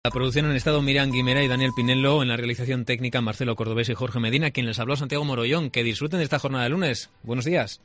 La producción en estado Miriam Guimera y Daniel Pinello, en la realización técnica Marcelo Cordobés y Jorge Medina, quien les habló Santiago Morollón. Que disfruten de esta jornada de lunes. Buenos días.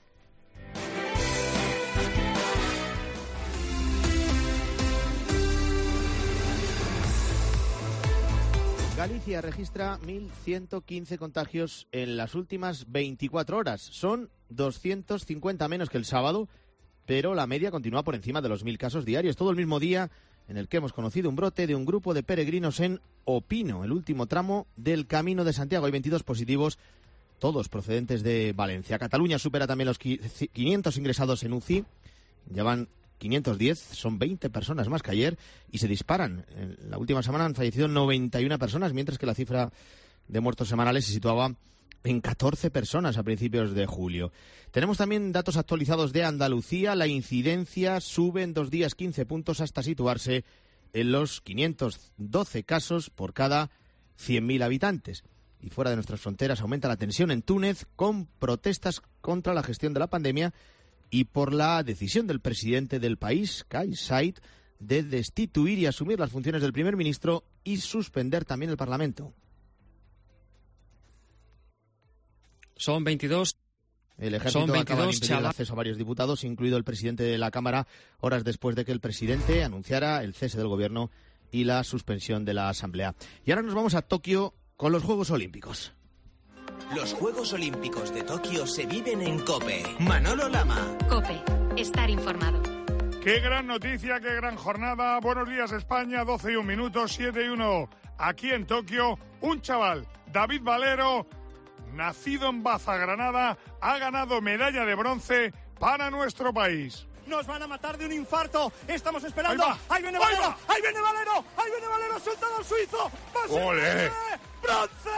Galicia registra 1.115 contagios en las últimas 24 horas. Son 250 menos que el sábado, pero la media continúa por encima de los 1.000 casos diarios. Todo el mismo día en el que hemos conocido un brote de un grupo de peregrinos en Opino, el último tramo del Camino de Santiago. Hay 22 positivos, todos procedentes de Valencia. Cataluña supera también los 500 ingresados en UCI. Llevan 510, son 20 personas más que ayer y se disparan. En la última semana han fallecido 91 personas, mientras que la cifra de muertos semanales se situaba en 14 personas a principios de julio. Tenemos también datos actualizados de Andalucía. La incidencia sube en 2 días 15 puntos hasta situarse en los 512 casos por cada 100.000 habitantes. Y fuera de nuestras fronteras aumenta la tensión en Túnez con protestas contra la gestión de la pandemia y por la decisión del presidente del país, Kais Saied, de destituir y asumir las funciones del primer ministro y suspender también el Parlamento. Son 22. El ejército acaba de impedir el acceso a varios diputados, incluido el presidente de la Cámara, horas después de que el presidente anunciara el cese del gobierno y la suspensión de la Asamblea. Y ahora nos vamos a Tokio con los Juegos Olímpicos. Los Juegos Olímpicos de Tokio se viven en COPE. Manolo Lama. COPE. Estar informado. Qué gran noticia, qué gran jornada. Buenos días, España. 12:01, 7:01. Aquí en Tokio, un chaval, David Valero, nacido en Baza, Granada, ha ganado medalla de bronce para nuestro país. Nos van a matar de un infarto. Estamos esperando. Ahí viene Valero. Ahí viene Valero. Ahí viene Valero. Soltado al suizo. ¡Ole! ¡Bronce!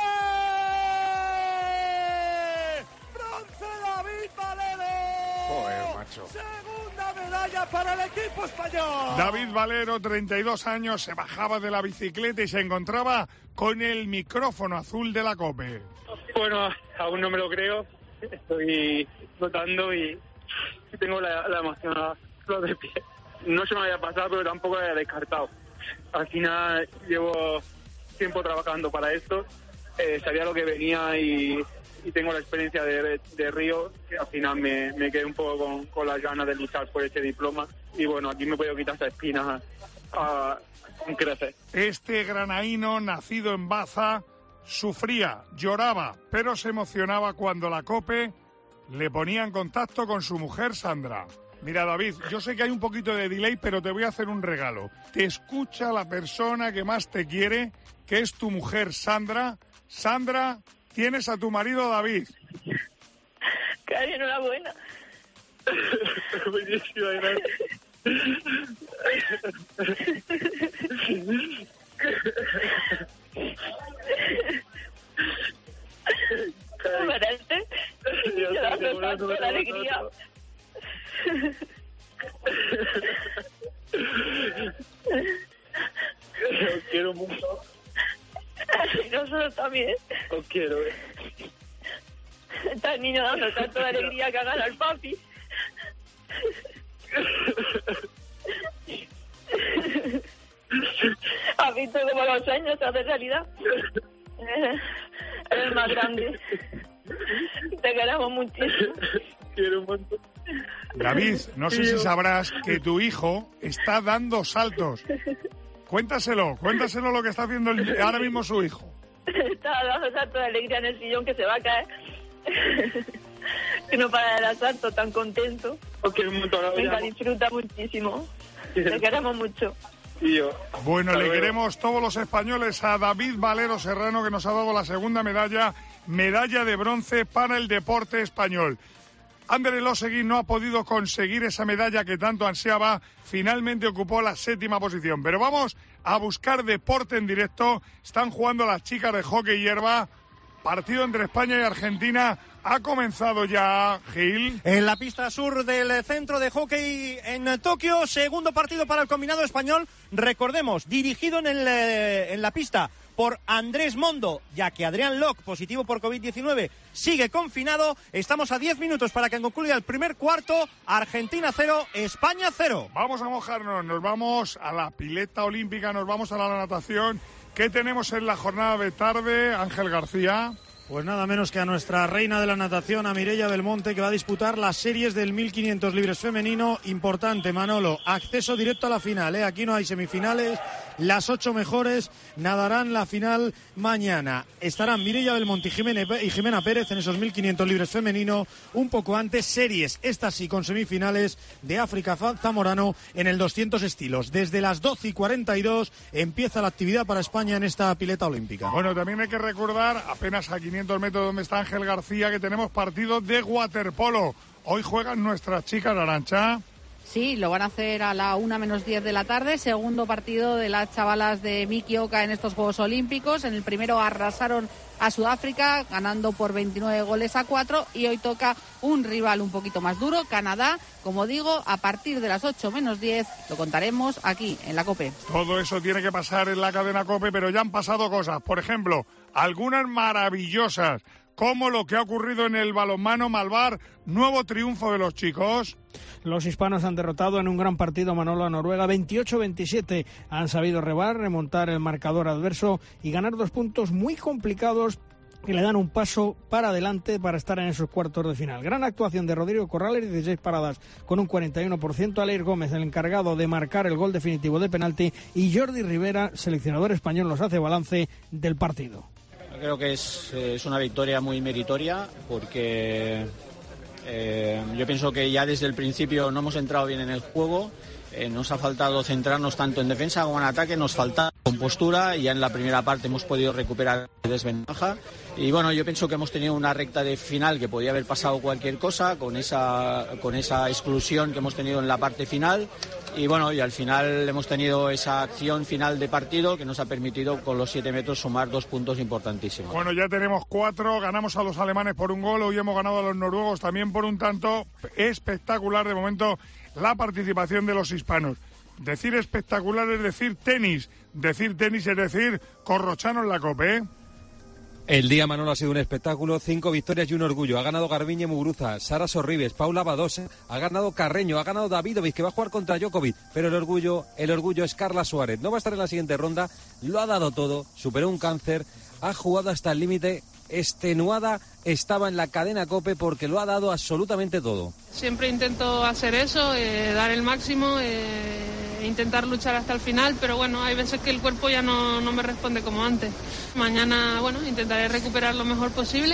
¡Bronce, David Valero! Joder, macho. Segunda medalla para el equipo español. David Valero, 32 años, se bajaba de la bicicleta y se encontraba con el micrófono azul de la COPE. Bueno, aún no me lo creo. Estoy flotando y tengo la emoción a flor de pie. No se me había pasado, pero tampoco lo había descartado. Al final llevo tiempo trabajando para esto. Sabía lo que venía y tengo la experiencia de Río, que al final me quedé un poco con las ganas de luchar por este diploma. Y bueno, aquí me puedo quitar esa espina con creces. Este granaíno, nacido en Baza, sufría, lloraba, pero se emocionaba cuando la COPE le ponía en contacto con su mujer Sandra. Mira, David, yo sé que hay un poquito de delay, pero te voy a hacer un regalo. Te escucha la persona que más te quiere, que es tu mujer Sandra. Sandra, tienes a tu marido David. Cari, enhorabuena. Buenísima, gracias. ¿No merece? Yo dando tanto de alegría. Os quiero mucho. Y nosotros también. Os quiero. Está el niño dando tanto de alegría que haga al papi. ¿Has visto cómo los sueños se hacen realidad? Eres el más grande. Te queremos muchísimo. Quiero un montón. David, no sé si sabrás que tu hijo está dando saltos. Cuéntaselo lo que está haciendo ahora mismo su hijo. Está dando saltos de alegría en el sillón que se va a caer. Que no para de dar saltos, tan contento. Os quiero un montón. Venga, disfruta muchísimo. Te queremos mucho. Y yo. Bueno, le queremos todos los españoles a David Valero Serrano, que nos ha dado la segunda medalla de bronce para el deporte español. Ander Elosegui no ha podido conseguir esa medalla que tanto ansiaba, finalmente ocupó la 7ª posición. Pero vamos a buscar deporte en directo. Están jugando las chicas de hockey hierba. partido entre España y Argentina. Ha comenzado ya, Gil. En la pista sur del centro de hockey en Tokio, segundo partido para el combinado español. Recordemos, dirigido en la pista por Andrés Mondo, ya que Adrián Locke, positivo por COVID-19, sigue confinado. Estamos a 10 minutos para que concluya el primer cuarto. Argentina 0, España 0. Vamos a mojarnos, nos vamos a la pileta olímpica, nos vamos a la natación. ¿Qué tenemos en la jornada de tarde, Ángel García? Pues nada menos que a nuestra reina de la natación, a Mireia Belmonte, que va a disputar las series del 1500 libres femenino. Importante, Manolo, acceso directo a la final, ¿eh? Aquí no hay semifinales, las 8 mejores nadarán la final mañana. Estarán Mireia Belmonte y Jimena Pérez en esos 1500 libres femenino. Un poco antes, series, estas sí con semifinales, de África Zamorano en el 200 estilos. Desde las 12:42 empieza la actividad para España en esta pileta olímpica. Bueno, también hay que recordar, apenas a 500 metros donde está Ángel García, que tenemos partido de waterpolo. Hoy juegan nuestras chicas, Arantxa. Sí, lo van a hacer a la 1:10 de la tarde. Segundo partido de las chavalas de Miki Oka en estos Juegos Olímpicos. En el primero arrasaron a Sudáfrica, ganando por 29-4. Y hoy toca un rival un poquito más duro, Canadá. Como digo, a partir de las 8:10 lo contaremos aquí en la COPE. Todo eso tiene que pasar en la cadena COPE, pero ya han pasado cosas. Por ejemplo, algunas maravillosas, como lo que ha ocurrido en el balonmano Malvar. Nuevo triunfo de los chicos. Los hispanos han derrotado en un gran partido, Manolo, a Noruega 28-27. Han sabido remontar el marcador adverso y ganar 2 puntos muy complicados que le dan un paso para adelante para estar en esos cuartos de final. Gran actuación de Rodrigo Corrales, 16 paradas con un 41%. Aleir Gómez, el encargado de marcar el gol definitivo de penalti, y Jordi Rivera, seleccionador español, nos hace balance del partido. Creo que es una victoria muy meritoria porque yo pienso que ya desde el principio no hemos entrado bien en el juego. Nos ha faltado centrarnos tanto en defensa como en ataque, nos falta compostura y ya en la primera parte hemos podido recuperar desventaja. Y bueno, yo pienso que hemos tenido una recta de final que podía haber pasado cualquier cosa con esa exclusión que hemos tenido en la parte final. Y bueno, y al final hemos tenido esa acción final de partido que nos ha permitido con los 7 metros sumar 2 puntos importantísimos. Bueno, ya tenemos 4, ganamos a los alemanes por un gol, hoy hemos ganado a los noruegos también por un tanto. Espectacular de momento la participación de los hispanos. Decir espectacular es decir tenis es decir Corrochano en la COPE, ¿eh? El día, Manolo, ha sido un espectáculo, 5 victorias y un orgullo. Ha ganado Garbiñe Muguruza, Sara Sorribes, Paula Badosa, ha ganado Carreño, ha ganado Davidovich, que va a jugar contra Djokovic, pero el orgullo es Carla Suárez. No va a estar en la siguiente ronda, lo ha dado todo, superó un cáncer, ha jugado hasta el límite, extenuada estaba en la cadena COPE porque lo ha dado absolutamente todo. Siempre intento hacer eso, dar el máximo, intentar luchar hasta el final, pero bueno, hay veces que el cuerpo ya no me responde como antes. Mañana, bueno, intentaré recuperar lo mejor posible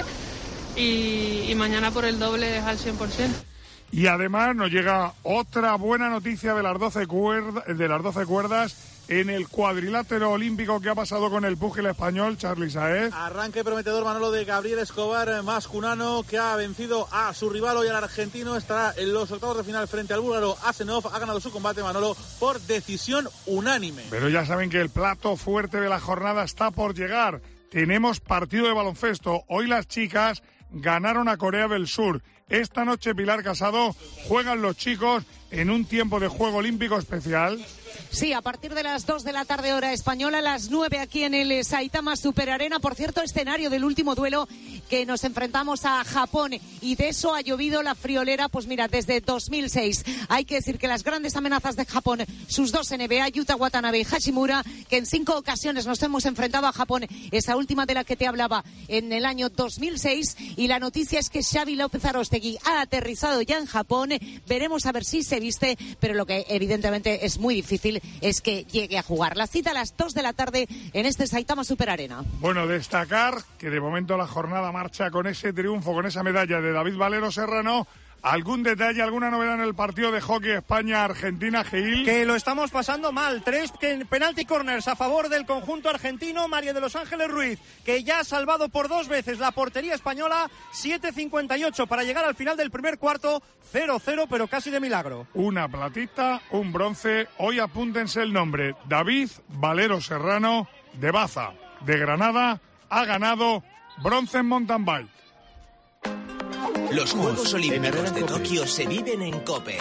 y mañana por el doble al 100%. Y además nos llega otra buena noticia de las 12 cuerdas en el cuadrilátero olímpico. que ha pasado con el púgil español, Charly Saez. Arranque prometedor, Manolo, de Gabriel Escobar Mascunano, que ha vencido a su rival hoy, al argentino. Estará en los octavos de final frente al búlgaro Asenov. Ha ganado su combate, Manolo, por decisión unánime. Pero ya saben que el plato fuerte de la jornada está por llegar. Tenemos partido de baloncesto. Hoy las chicas ganaron a Corea del Sur. Esta noche, Pilar Casado, juegan los chicos en un tiempo de juego olímpico especial. Sí, a partir de las 2 de la tarde hora española, a las 9 aquí en el Saitama Super Arena. Por cierto, escenario del último duelo que nos enfrentamos a Japón, y de eso ha llovido la friolera, pues mira, desde 2006. Hay que decir que las grandes amenazas de Japón, sus dos NBA, Yuta Watanabe y Hashimura, que en 5 ocasiones nos hemos enfrentado a Japón, esa última de la que te hablaba en el año 2006, y la noticia es que Xavi López Aróstegui ha aterrizado ya en Japón. Veremos a ver si se viste, pero lo que evidentemente es muy difícil es que llegue a jugar. La cita a las 2 de la tarde en este Saitama Super Arena. Bueno, destacar que de momento la jornada marcha con ese triunfo, con esa medalla de David Valero Serrano. ¿Algún detalle, alguna novedad en el partido de hockey España-Argentina, Gil? Que lo estamos pasando mal. 3 penalti corners a favor del conjunto argentino. María de los Ángeles Ruiz, que ya ha salvado por 2 veces la portería española. 7:58 para llegar al final del primer cuarto. 0-0, pero casi de milagro. Una platita, un bronce. Hoy apúntense el nombre. David Valero Serrano, de Baza, de Granada, ha ganado bronce en mountain bike. Los Juegos Olímpicos de Tokio se viven en COPE.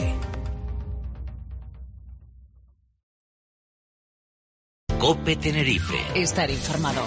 COPE Tenerife. Estar informado.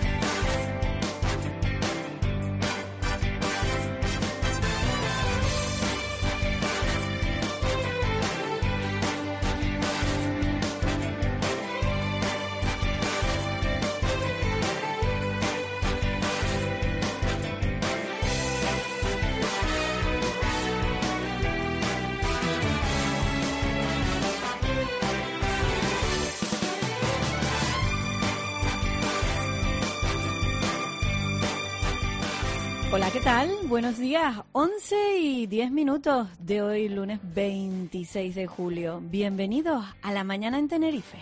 Hola, ¿qué tal? Buenos días. 11:10 de hoy, lunes 26 de julio. Bienvenidos a la mañana en Tenerife.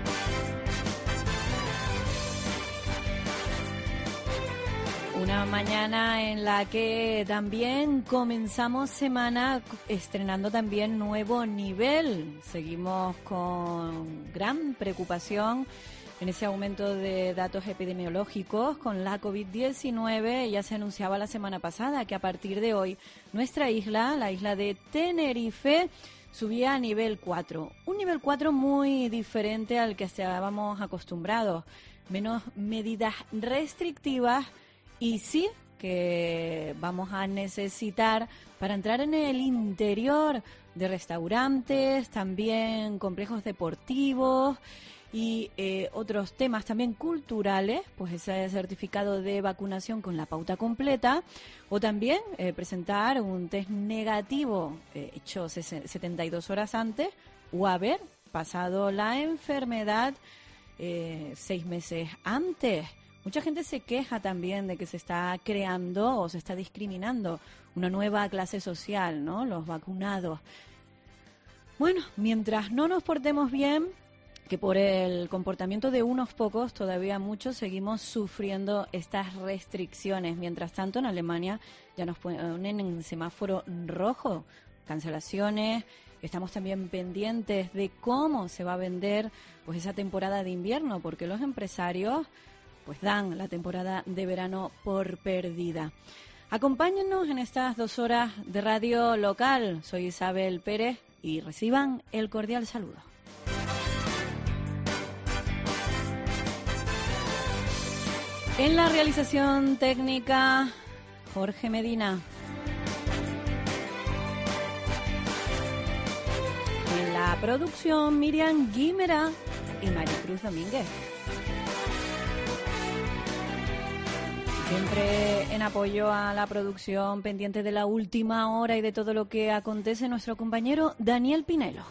Una mañana en la que también comenzamos semana estrenando también nuevo nivel. Seguimos con gran preocupación en ese aumento de datos epidemiológicos con la COVID-19. Ya se anunciaba la semana pasada que a partir de hoy nuestra isla, la isla de Tenerife, subía a nivel 4. Un nivel 4 muy diferente al que estábamos acostumbrados. Menos medidas restrictivas y sí que vamos a necesitar para entrar en el interior de restaurantes, también complejos deportivos y otros temas también culturales, pues ese certificado de vacunación con la pauta completa, o también presentar un test negativo hecho 72 horas antes o haber pasado la enfermedad 6 meses antes. Mucha gente se queja también de que se está creando o se está discriminando una nueva clase social, ¿no? Los vacunados. Bueno, mientras no nos portemos bien, que por el comportamiento de unos pocos, todavía muchos seguimos sufriendo estas restricciones. Mientras tanto, en Alemania ya nos ponen en semáforo rojo, cancelaciones. Estamos también pendientes de cómo se va a vender pues esa temporada de invierno, porque los empresarios pues dan la temporada de verano por perdida. Acompáñennos en estas 2 horas de radio local. Soy Isabel Pérez y reciban el cordial saludo. En la realización técnica, Jorge Medina. En la producción, Miriam Guimera y Maricruz Domínguez. Siempre en apoyo a la producción, pendiente de la última hora y de todo lo que acontece, nuestro compañero Daniel Pinelo.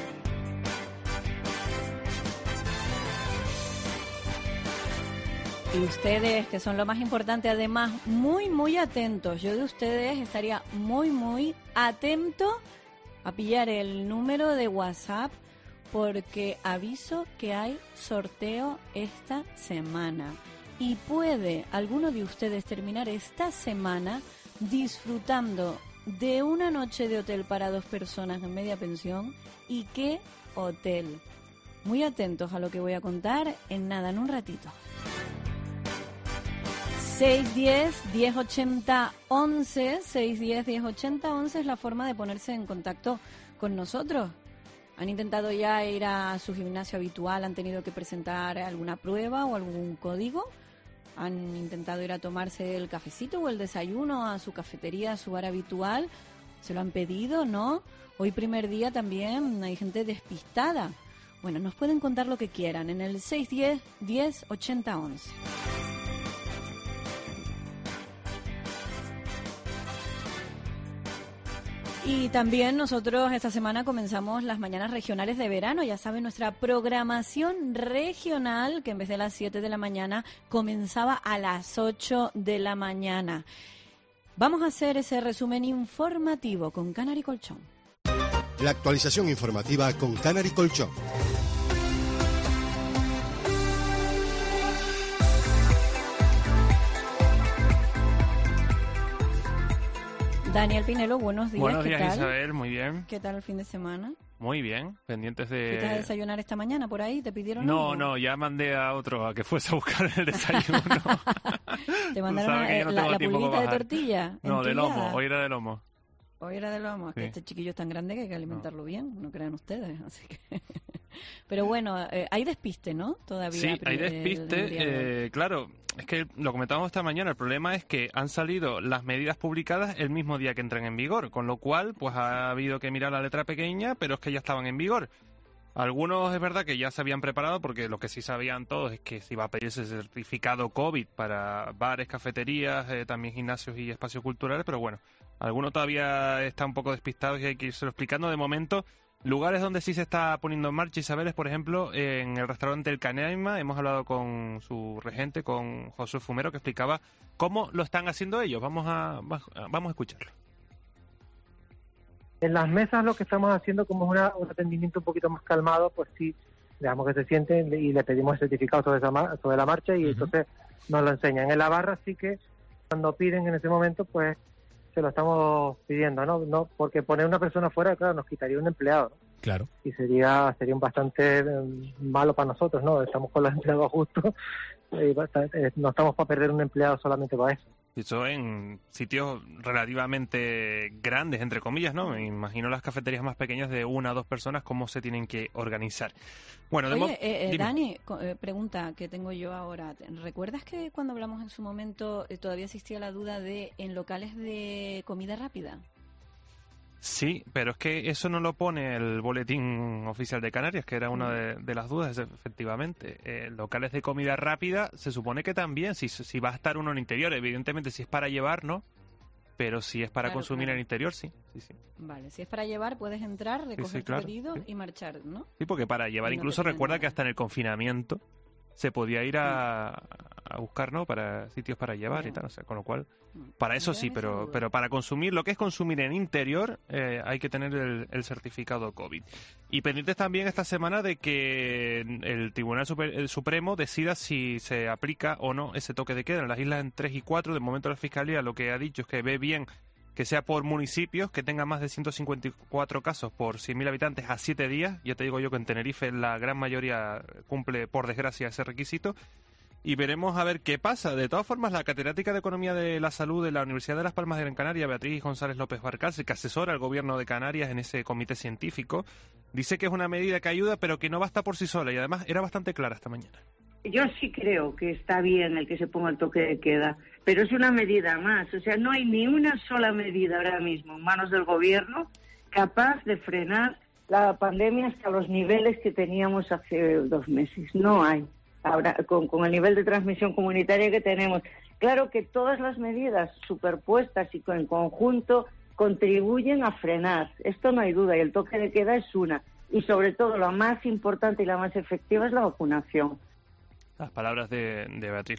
Y ustedes, que son lo más importante, además, muy atentos. Yo de ustedes estaría muy atento a pillar el número de WhatsApp, porque aviso que hay sorteo esta semana. Y puede alguno de ustedes terminar esta semana disfrutando de una noche de hotel para 2 personas en media pensión. ¿Y qué hotel? Muy atentos a lo que voy a contar en nada, en un ratito. 610-1080-11, 610-1080-11 es la forma de ponerse en contacto con nosotros. Han intentado ya ir a su gimnasio habitual, han tenido que presentar alguna prueba o algún código. Han intentado ir a tomarse el cafecito o el desayuno a su cafetería, a su bar habitual. Se lo han pedido, ¿no? Hoy primer día también hay gente despistada. Bueno, nos pueden contar lo que quieran en el 610-1080-11. Y también nosotros esta semana comenzamos las mañanas regionales de verano. Ya saben, nuestra programación regional, que en vez de las 7 de la mañana comenzaba a las 8 de la mañana. Vamos a hacer ese resumen informativo con Canary Colchón. La actualización informativa con Canary Colchón. Daniel Pinelo, buenos días. Buenos días, ¿qué tal? Isabel, muy bien. ¿Qué tal el fin de semana? Muy bien, pendientes de... ¿Fuiste a desayunar esta mañana por ahí? ¿Te pidieron No, algo? no, ya mandé a otro a que fuese a buscar el desayuno. Te mandaron la pulguita de tortilla. No, de lomo, hoy era de lomo. Hoy era de lomo, es que este chiquillo es tan grande que hay que alimentarlo bien, no crean ustedes, así que... Pero bueno, hay despiste, ¿no? Todavía. Sí, hay despiste, claro, es que lo comentábamos esta mañana, el problema es que han salido las medidas publicadas el mismo día que entran en vigor, con lo cual pues ha habido que mirar la letra pequeña, pero es que ya estaban en vigor. Algunos es verdad que ya se habían preparado, porque lo que sí sabían todos es que se iba a pedir ese certificado COVID para bares, cafeterías, también gimnasios y espacios culturales, pero bueno, algunos todavía están un poco despistados y hay que irse explicando. De momento, lugares donde sí se está poniendo en marcha, Isabel, es por ejemplo en el restaurante El Canaima. Hemos hablado con su regente, con José Fumero, que explicaba cómo lo están haciendo ellos. Vamos a escucharlo. En las mesas lo que estamos haciendo, como es un atendimiento un poquito más calmado, pues sí, digamos que se sienten y le pedimos el certificado sobre la marcha y entonces nos lo enseñan. En la barra sí que cuando piden en ese momento, pues se lo estamos pidiendo, ¿no? Porque poner una persona fuera, claro, nos quitaría un empleado, ¿no? Claro. Y sería bastante malo para nosotros, ¿no? Estamos con los empleados justos, no estamos para perder un empleado solamente para eso. Eso en sitios relativamente grandes, entre comillas, ¿no? Me imagino las cafeterías más pequeñas de 1 a 2 personas, cómo se tienen que organizar. Bueno, oye, Dani, pregunta que tengo yo ahora. ¿Recuerdas que cuando hablamos en su momento todavía existía la duda de en locales de comida rápida? Sí, pero es que eso no lo pone el boletín oficial de Canarias, que era una de las dudas, efectivamente. Locales de comida rápida, se supone que también, si va a estar uno en el interior, evidentemente si es para llevar, ¿no? Pero si es para consumir en el interior, sí. Vale, si es para llevar, puedes entrar, recoger tu pedido y marchar, ¿no? Sí, porque para llevar, incluso recuerda que hasta en el confinamiento se podía ir a buscar, ¿no? Para sitios para llevar y tal, o sea, con lo cual, para eso sí, pero para consumir, lo que es consumir en interior, hay que tener el certificado COVID. Y pendientes también esta semana de que el Tribunal Supremo decida si se aplica o no ese toque de queda en las islas en 3 y 4. De momento la Fiscalía lo que ha dicho es que ve bien que sea por municipios, que tengan más de 154 casos por 100.000 habitantes a 7 días. Ya te digo yo que en Tenerife la gran mayoría cumple, por desgracia, ese requisito. Y veremos a ver qué pasa. De todas formas, la catedrática de Economía de la Salud de la Universidad de Las Palmas de Gran Canaria, Beatriz González López Barcalce, que asesora al gobierno de Canarias en ese comité científico, dice que es una medida que ayuda, pero que no basta por sí sola. Y además era bastante clara esta mañana. Yo sí creo que está bien el que se ponga el toque de queda, pero es una medida más. O sea, no hay ni una sola medida ahora mismo en manos del gobierno capaz de frenar la pandemia hasta los niveles que teníamos hace 2 meses. No hay. Ahora, con el nivel de transmisión comunitaria que tenemos. Claro que todas las medidas superpuestas y en conjunto contribuyen a frenar. Esto no hay duda, y el toque de queda es una. Y sobre todo, la más importante y la más efectiva es la vacunación. Las palabras de Beatriz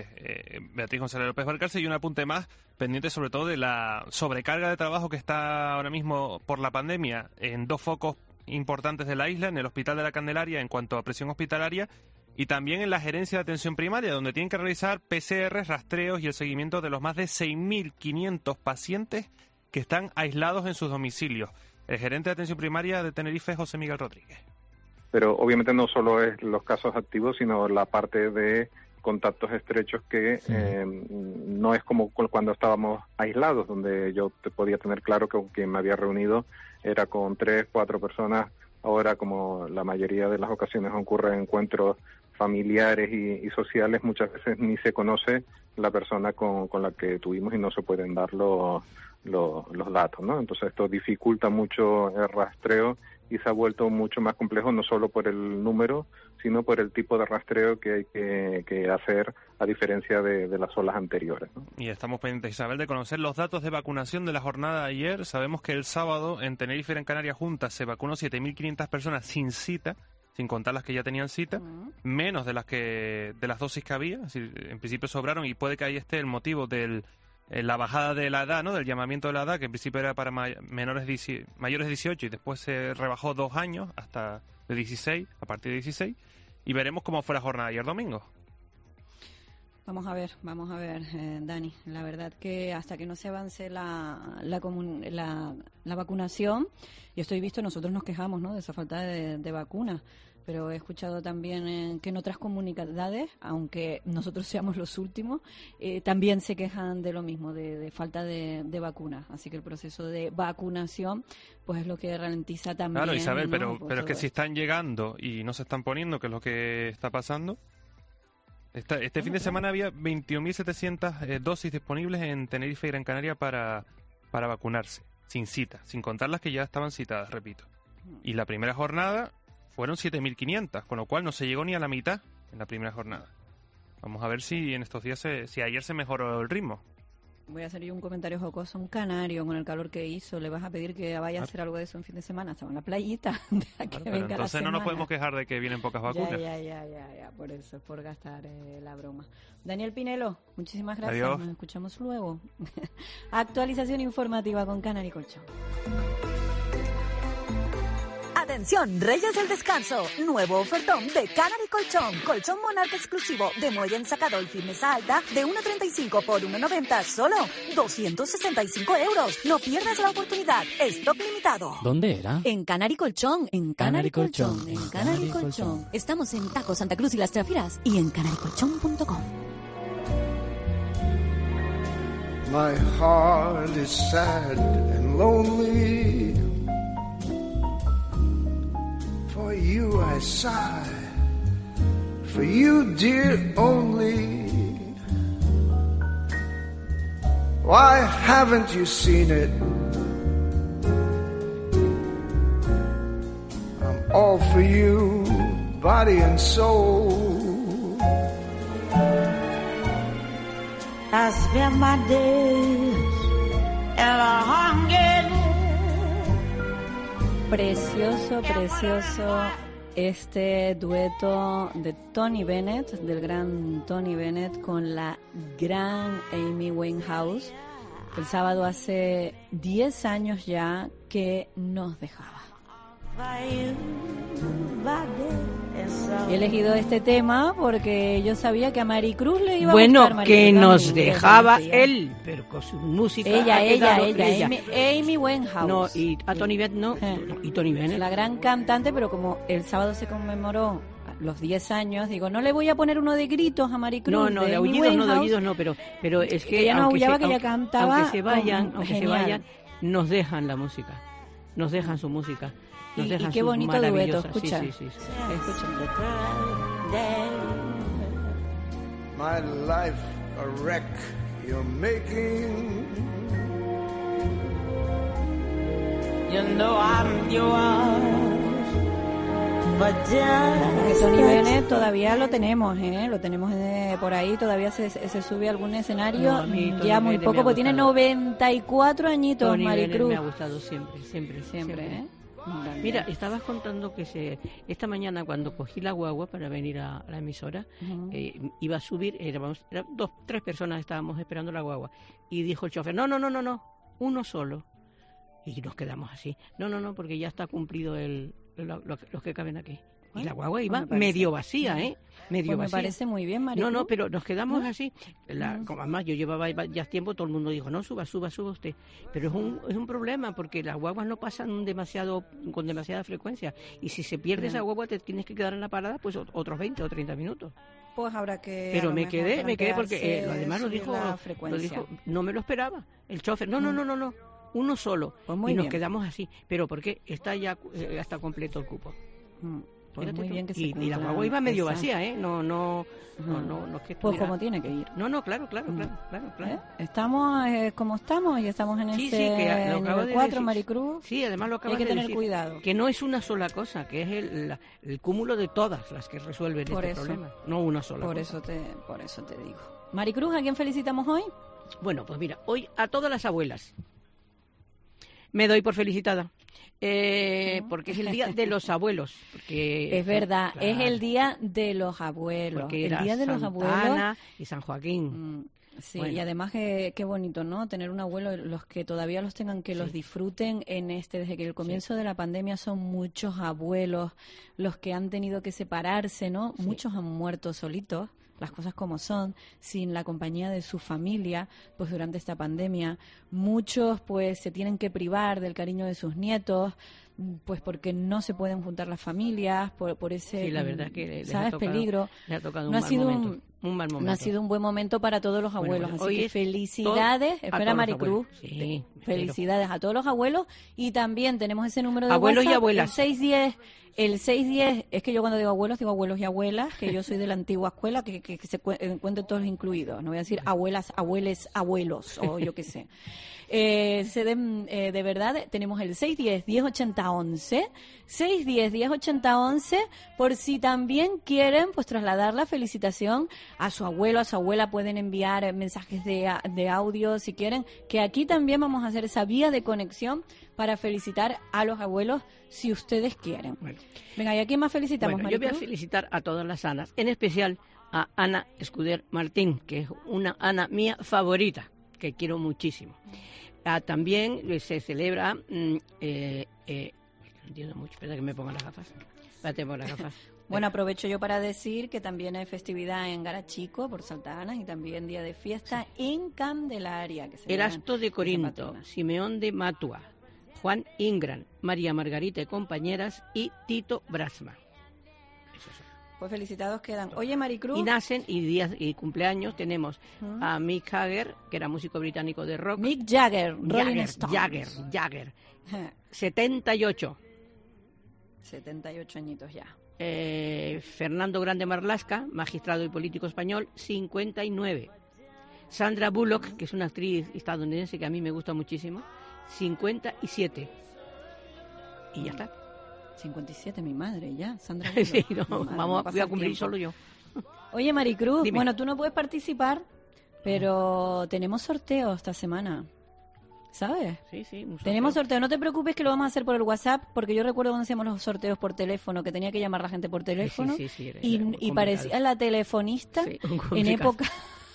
González López Barcalce, y un apunte más pendiente sobre todo de la sobrecarga de trabajo que está ahora mismo por la pandemia en 2 focos importantes de la isla, en el Hospital de la Candelaria en cuanto a presión hospitalaria y también en la gerencia de atención primaria, donde tienen que realizar PCR, rastreos y el seguimiento de los más de 6.500 pacientes que están aislados en sus domicilios. El gerente de atención primaria de Tenerife es José Miguel Rodríguez. Pero obviamente no solo es los casos activos, sino la parte de contactos estrechos que no es como cuando estábamos aislados, donde yo te podía tener claro que con quien me había reunido era con 3, 4 personas. Ahora, como la mayoría de las ocasiones ocurre en encuentros familiares y sociales, muchas veces ni se conoce la persona con la que tuvimos y no se pueden dar los datos, ¿no? Entonces esto dificulta mucho el rastreo y se ha vuelto mucho más complejo, no solo por el número, sino por el tipo de rastreo que hay que hacer, a diferencia de las olas anteriores, ¿no? Y estamos pendientes, Isabel, de conocer los datos de vacunación de la jornada de ayer. Sabemos que el sábado en Tenerife y en Canarias juntas se vacunó 7.500 personas sin cita, sin contar las que ya tenían cita, menos de las dosis que había. Es decir, en principio sobraron, y puede que ahí esté el motivo de la bajada de la edad, ¿no? Del llamamiento de la edad, que en principio era para mayores de 18 y después se rebajó 2 años hasta de 16, a partir de 16, y veremos cómo fue la jornada ayer domingo. Vamos a ver, Dani. La verdad que hasta que no se avance la vacunación, y estoy visto, nosotros nos quejamos, ¿no?, de esa falta de vacunas. pero he escuchado también que en otras comunidades, aunque nosotros seamos los últimos, también se quejan de lo mismo, de falta de vacunas. Así que el proceso de vacunación pues es lo que ralentiza también. Claro, Isabel, ¿no? pero es que si están llegando y no se están poniendo, que es lo que está pasando. Este fin de semana había 21.700 dosis disponibles en Tenerife y Gran Canaria para vacunarse, sin cita, sin contar las que ya estaban citadas, repito. Y la primera jornada fueron 7.500, con lo cual no se llegó ni a la mitad en la primera jornada. Vamos a ver si en estos días, si ayer se mejoró el ritmo. Voy a hacer yo un comentario jocoso. Un canario con el calor que hizo, ¿le vas a pedir que vaya a hacer algo de eso en fin de semana? Estaba en la playita. Pero entonces no nos podemos quejar de que vienen pocas vacunas. Ya, por eso, por gastar la broma. Daniel Pinelo, muchísimas gracias. Adiós. Nos escuchamos luego. Actualización informativa con Canary Colchón. Atención, Reyes del Descanso. Nuevo ofertón de Canary Colchón. Colchón Monarca exclusivo de muelle ensacador y firmeza alta de 1,35 por 1,90. Solo 265 euros. No pierdas la oportunidad. Stock limitado. ¿Dónde era? En Canary Colchón. En Canary Colchón. En Canary Colchón. Estamos en Taco Santa Cruz y Las Trafiras y en canarycolchón.com. My heart is sad and lonely. For you I sigh, for you dear only. Why haven't you seen it? I'm all for you, body and soul. I spend my days in a hungry. Precioso este dueto de Tony Bennett, del gran Tony Bennett, con la gran Amy Winehouse. El sábado hace 10 años ya que nos dejaba. He elegido este tema porque yo sabía que a Maricruz le iba a gustar. Bueno, que nos dejaba él, pero con su música. Ella, Amy Winehouse. No, y a Tony Bennett no, y Tony Bennett. La gran cantante, pero como el sábado se conmemoró los 10 años, digo, no le voy a poner uno de gritos a Maricruz. No, de aullidos no, pero es que ella no aullaba, que ella cantaba. Aunque se vayan, nos dejan la música, nos dejan su música. Y qué bonito dueto, escucha. Sí. Escucha. My life a wreck you're making. You know I'm yours, but just Tony Bennett todavía lo tenemos, lo tenemos por ahí, todavía se sube a algún escenario, ya muy poco, porque tiene 94 añitos, Tony Maricruz. Me ha gustado siempre. Mira, estabas contando que esta mañana cuando cogí la guagua para venir a la emisora, iba a subir, eran 3 personas, estábamos esperando la guagua, y dijo el chofer, no, uno solo. Y nos quedamos así. No, porque ya está cumplido los que caben aquí. Y la guagua iba medio vacía, medio vacía. Me parece muy bien, María. No, pero nos quedamos así. Como además yo llevaba ya tiempo, todo el mundo dijo, no, suba usted. Pero es un problema, porque las guaguas no pasan con demasiada frecuencia. Y si se pierde esa guagua, te tienes que quedar en la parada pues otros 20 o 30 minutos. Pues habrá que... Pero me quedé porque además lo dijo, no me lo esperaba. El chofer, no, uno solo. Pues y nos quedamos así. Pero porque está ya completo el cupo. Pues muy bien que se y la guagua iba medio vacía, no es que pues como tiene que ir. No, claro. Estamos como estamos y estamos en ese nivel 4, Maricruz. Sí, además lo acabas de decir. Hay que tener cuidado. Que no es una sola cosa, que es el cúmulo de todas las que resuelven este problema, no una sola cosa. Por eso te digo. Maricruz, ¿a quién felicitamos hoy? Bueno, pues mira, hoy a todas las abuelas. Me doy por felicitada. Porque es el día de los abuelos. Porque, es verdad, claro. Es el día de los abuelos. Porque el día de los abuelos. Ana y San Joaquín. Sí, bueno. Y además qué bonito, ¿no? Tener un abuelo, los que todavía los tengan, que los disfruten desde que el comienzo de la pandemia son muchos abuelos los que han tenido que separarse, ¿no? Muchos han muerto solitos. las cosas como son, sin la compañía de su familia, pues durante esta pandemia. Muchos pues se tienen que privar del cariño de sus nietos, pues porque no se pueden juntar las familias, por ese, sí, la verdad que ¿sabes? Peligro. Le ha tocado No un mal momento. No ha sido un buen momento para todos los abuelos, Bueno, así que felicidades, espera Maricruz, sí, felicidades a todos los abuelos, y también tenemos ese número de abuelos WhatsApp, y abuelas. El 610, es que yo cuando digo abuelos y abuelas, que yo soy de la antigua escuela, que se encuentren todos incluidos, no voy a decir abuelas, abueles, abuelos, o yo qué sé. De verdad, tenemos el 610-1080-11, 610-1080-11, por si también quieren pues trasladar la felicitación a su abuelo, a su abuela, pueden enviar mensajes de audio si quieren, que aquí también vamos a hacer esa vía de conexión para felicitar a los abuelos si ustedes quieren. Bueno. Venga, ¿y a quién más felicitamos, Bueno, yo voy a felicitar a todas las Anas, en especial a Ana Escuder Martín, que es una Ana mía favorita, que quiero muchísimo. También se celebra, no entiendo mucho, espera que me ponga las gafas. Espérate, pongo las gafas. Bueno, aprovecho yo para decir que también hay festividad en Garachico por Santa Ana y también día de fiesta en Candelaria. Que Erasto de Corinto, Simeón de Matua, Juan Ingran, María Margarita y compañeras y Tito Brasma. Pues felicitados quedan. Oye, Maricruz. Y nacen y cumpleaños tenemos a Mick Jagger, que era músico británico de rock. Mick Jagger, Rolling Stones. Jagger. 78. 78 añitos ya. Fernando Grande Marlaska, magistrado y político español, 59. Sandra Bullock, que es una actriz estadounidense que a mí me gusta muchísimo, 57. Y ya está. 57, mi madre, ya, Sandra. Sí, no, voy a cumplir solo yo. Oye, Maricruz, Dime. Bueno, tú no puedes participar, pero tenemos sorteo esta semana, ¿sabes? Sí, un sorteo. Tenemos sorteo, no te preocupes que lo vamos a hacer por el WhatsApp, porque yo recuerdo cuando hacíamos los sorteos por teléfono, que tenía que llamar a la gente por teléfono, sí, y parecía la telefonista en época...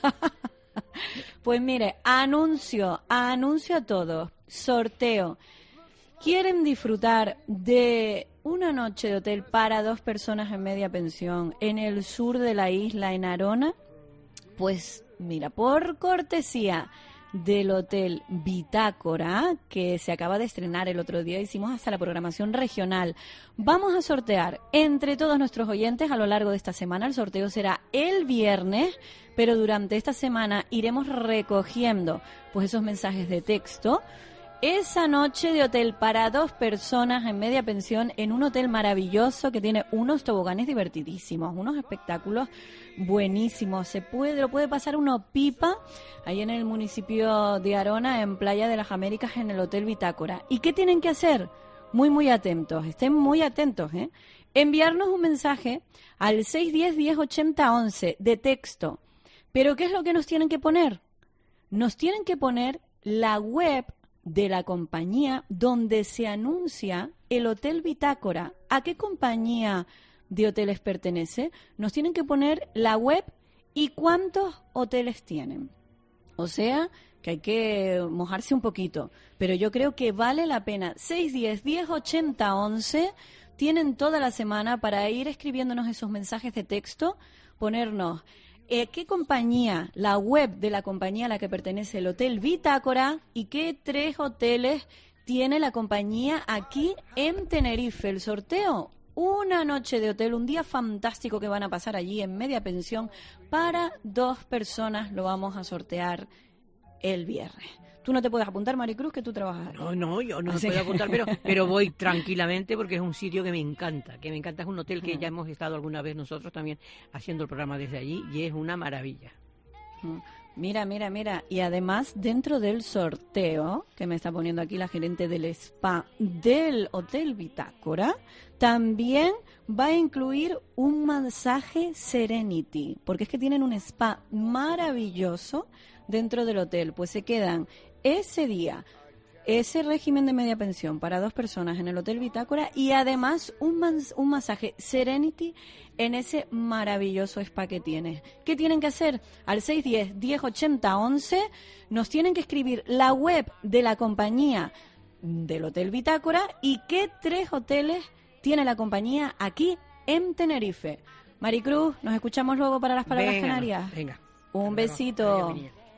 Pues mire, anuncio a todos, sorteo. ¿Quieren disfrutar de una noche de hotel para 2 personas en media pensión en el sur de la isla, en Arona? Pues mira, por cortesía del Hotel Bitácora, que se acaba de estrenar el otro día, hicimos hasta la programación regional. Vamos a sortear entre todos nuestros oyentes a lo largo de esta semana. El sorteo será el viernes, pero durante esta semana iremos recogiendo pues esos mensajes de texto. Esa noche de hotel para 2 personas en media pensión en un hotel maravilloso que tiene unos toboganes divertidísimos, unos espectáculos buenísimos. Lo puede pasar uno pipa ahí en el municipio de Arona, en Playa de las Américas, en el Hotel Bitácora. ¿Y qué tienen que hacer? Muy atentos, estén muy atentos, ¿eh? Enviarnos un mensaje al 610-1080-11 de texto. ¿Pero qué es lo que nos tienen que poner? Nos tienen que poner la web de la compañía donde se anuncia el Hotel Bitácora. ¿A qué compañía de hoteles pertenece? Nos tienen que poner la web y cuántos hoteles tienen. O sea, que hay que mojarse un poquito, pero yo creo que vale la pena. 610-1080-11, tienen toda la semana para ir escribiéndonos esos mensajes de texto, ponernos qué compañía, la web de la compañía a la que pertenece el Hotel Bitácora y qué 3 hoteles tiene la compañía aquí en Tenerife. El sorteo, una noche de hotel, un día fantástico que van a pasar allí en media pensión para 2 personas. Lo vamos a sortear el viernes. Tú no te puedes apuntar, Maricruz, que tú trabajas aquí. No, yo no me puedo apuntar, pero voy tranquilamente porque es un sitio que me encanta. Es un hotel que ya hemos estado alguna vez nosotros también haciendo el programa desde allí y es una maravilla. Mira. Y además, dentro del sorteo, que me está poniendo aquí la gerente del spa del Hotel Bitácora, también va a incluir un masaje Serenity, porque es que tienen un spa maravilloso dentro del hotel. Pues se quedan ese día, ese régimen de media pensión para 2 personas en el Hotel Bitácora y además un masaje Serenity en ese maravilloso spa que tiene. ¿Qué tienen que hacer? Al 610-1080-11 nos tienen que escribir la web de la compañía del Hotel Bitácora y qué 3 hoteles tiene la compañía aquí en Tenerife. Maricruz, nos escuchamos luego para las palabras canarias. Venga. Un besito.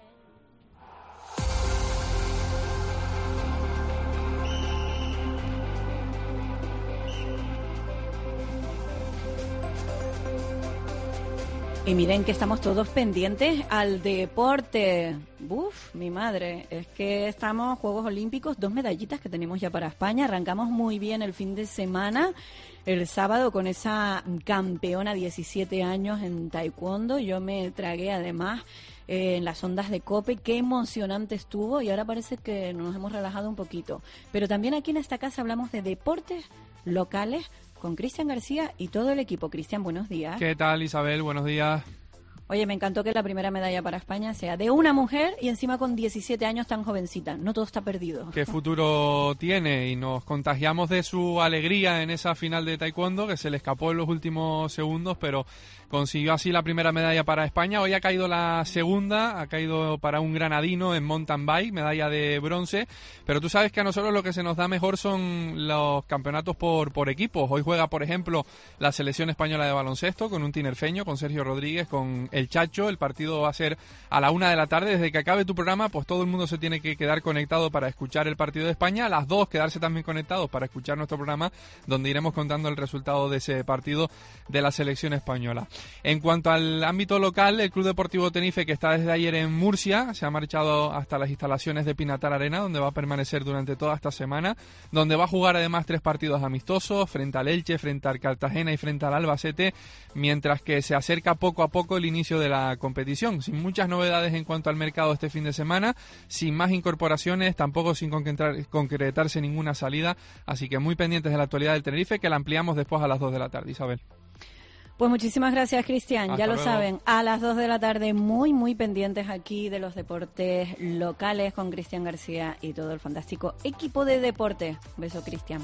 Y miren que estamos todos pendientes al deporte. Uf, mi madre, es que estamos Juegos Olímpicos, 2 medallitas que tenemos ya para España. Arrancamos muy bien el fin de semana, el sábado con esa campeona 17 años en taekwondo. Yo me tragué además en las ondas de COPE, qué emocionante estuvo, y ahora parece que nos hemos relajado un poquito. Pero también aquí en esta casa hablamos de deportes locales con Cristian García y todo el equipo. Cristian, buenos días. ¿Qué tal, Isabel? Buenos días. Oye, me encantó que la primera medalla para España sea de una mujer y encima con 17 años tan jovencita. No todo está perdido. ¿Qué futuro tiene? Y nos contagiamos de su alegría en esa final de taekwondo, que se le escapó en los últimos segundos, pero consiguió así la primera medalla para España. Hoy ha caído la segunda, ha caído para un granadino en mountain bike, medalla de bronce. Pero tú sabes que a nosotros lo que se nos da mejor son los campeonatos por equipos. Hoy juega, por ejemplo, la selección española de baloncesto con un tinerfeño, con Sergio Rodríguez, con el Chacho. El partido va a ser a la 1:00 p.m. Desde que acabe tu programa, pues todo el mundo se tiene que quedar conectado para escuchar el partido de España. A las 2:00 quedarse también conectados para escuchar nuestro programa, donde iremos contando el resultado de ese partido de la selección española. En cuanto al ámbito local, el Club Deportivo Tenerife, que está desde ayer en Murcia, se ha marchado hasta las instalaciones de Pinatar Arena, donde va a permanecer durante toda esta semana, donde va a jugar además 3 partidos amistosos, frente al Elche, frente al Cartagena y frente al Albacete, mientras que se acerca poco a poco el inicio de la competición, sin muchas novedades en cuanto al mercado este fin de semana, sin más incorporaciones, tampoco sin concretarse ninguna salida, así que muy pendientes de la actualidad del Tenerife, que la ampliamos después a las 2:00 p.m, Isabel. Pues muchísimas gracias, Cristian. Ya lo luego. saben, a las 2:00 p.m, muy pendientes aquí de los deportes locales con Cristian García y todo el fantástico equipo de deporte. Beso, Cristian.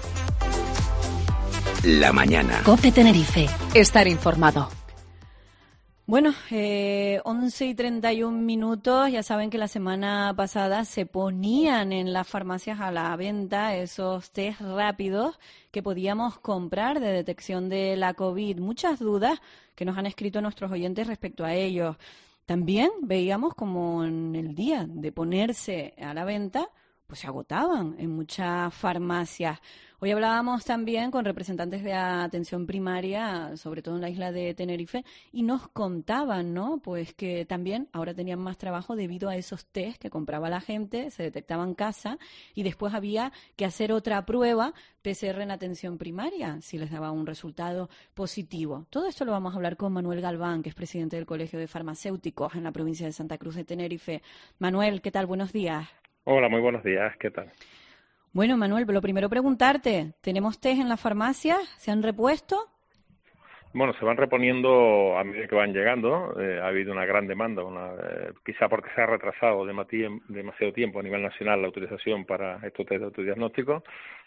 La mañana. COPE Tenerife. Estar informado. Bueno, 11:31. Ya saben que la semana pasada se ponían en las farmacias a la venta esos test rápidos que podíamos comprar de detección de la COVID. Muchas dudas que nos han escrito nuestros oyentes respecto a ellos. También veíamos como en el día de ponerse a la venta, pues se agotaban en muchas farmacias. Hoy hablábamos también con representantes de atención primaria, sobre todo en la isla de Tenerife, y nos contaban, ¿no? Pues que también ahora tenían más trabajo debido a esos test que compraba la gente, se detectaba en casa y después había que hacer otra prueba PCR en atención primaria si les daba un resultado positivo. Todo esto lo vamos a hablar con Manuel Galván, que es presidente del Colegio de Farmacéuticos en la provincia de Santa Cruz de Tenerife. Manuel, ¿qué tal? Buenos días. Hola, muy buenos días. ¿Qué tal? Bueno, Manuel, lo primero preguntarte, ¿tenemos test en las farmacias? ¿Se han repuesto? Bueno, se van reponiendo a medida que van llegando. Ha habido una gran demanda, quizá porque se ha retrasado demasiado tiempo a nivel nacional la utilización para estos test de autodiagnóstico.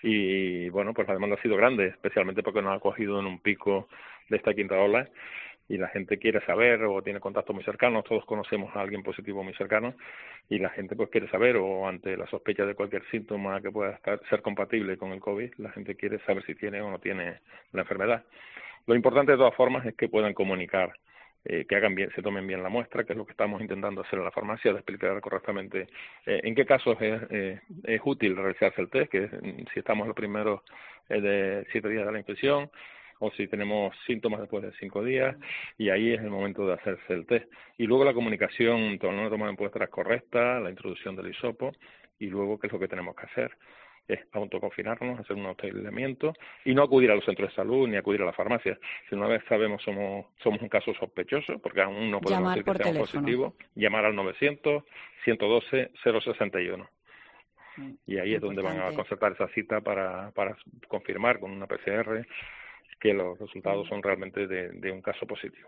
Y bueno, pues la demanda ha sido grande, especialmente porque nos ha cogido en un pico de esta quinta ola. Y la gente quiere saber o tiene contactos muy cercanos, todos conocemos a alguien positivo muy cercano, y la gente pues quiere saber, o ante la sospecha de cualquier síntoma que pueda ser compatible con el COVID, la gente quiere saber si tiene o no tiene la enfermedad. Lo importante de todas formas es que puedan comunicar, que hagan bien, se tomen bien la muestra, que es lo que estamos intentando hacer en la farmacia, de explicar correctamente en qué casos es útil realizarse el test, que si estamos los primeros de 7 días de la infección, o si tenemos síntomas después de 5 días, y ahí es el momento de hacerse el test. Y luego la comunicación, una toma de muestras correcta, la introducción del hisopo, y luego qué es lo que tenemos que hacer. Es autoconfinarnos, hacer un autoaislamiento y no acudir a los centros de salud ni acudir a la farmacia. Si una vez sabemos somos un caso sospechoso, porque aún no podemos decir que seamos positivos, llamar al 900-112-061. Y ahí es donde van a concertar esa cita para confirmar con una PCR que los resultados son realmente de un caso positivo.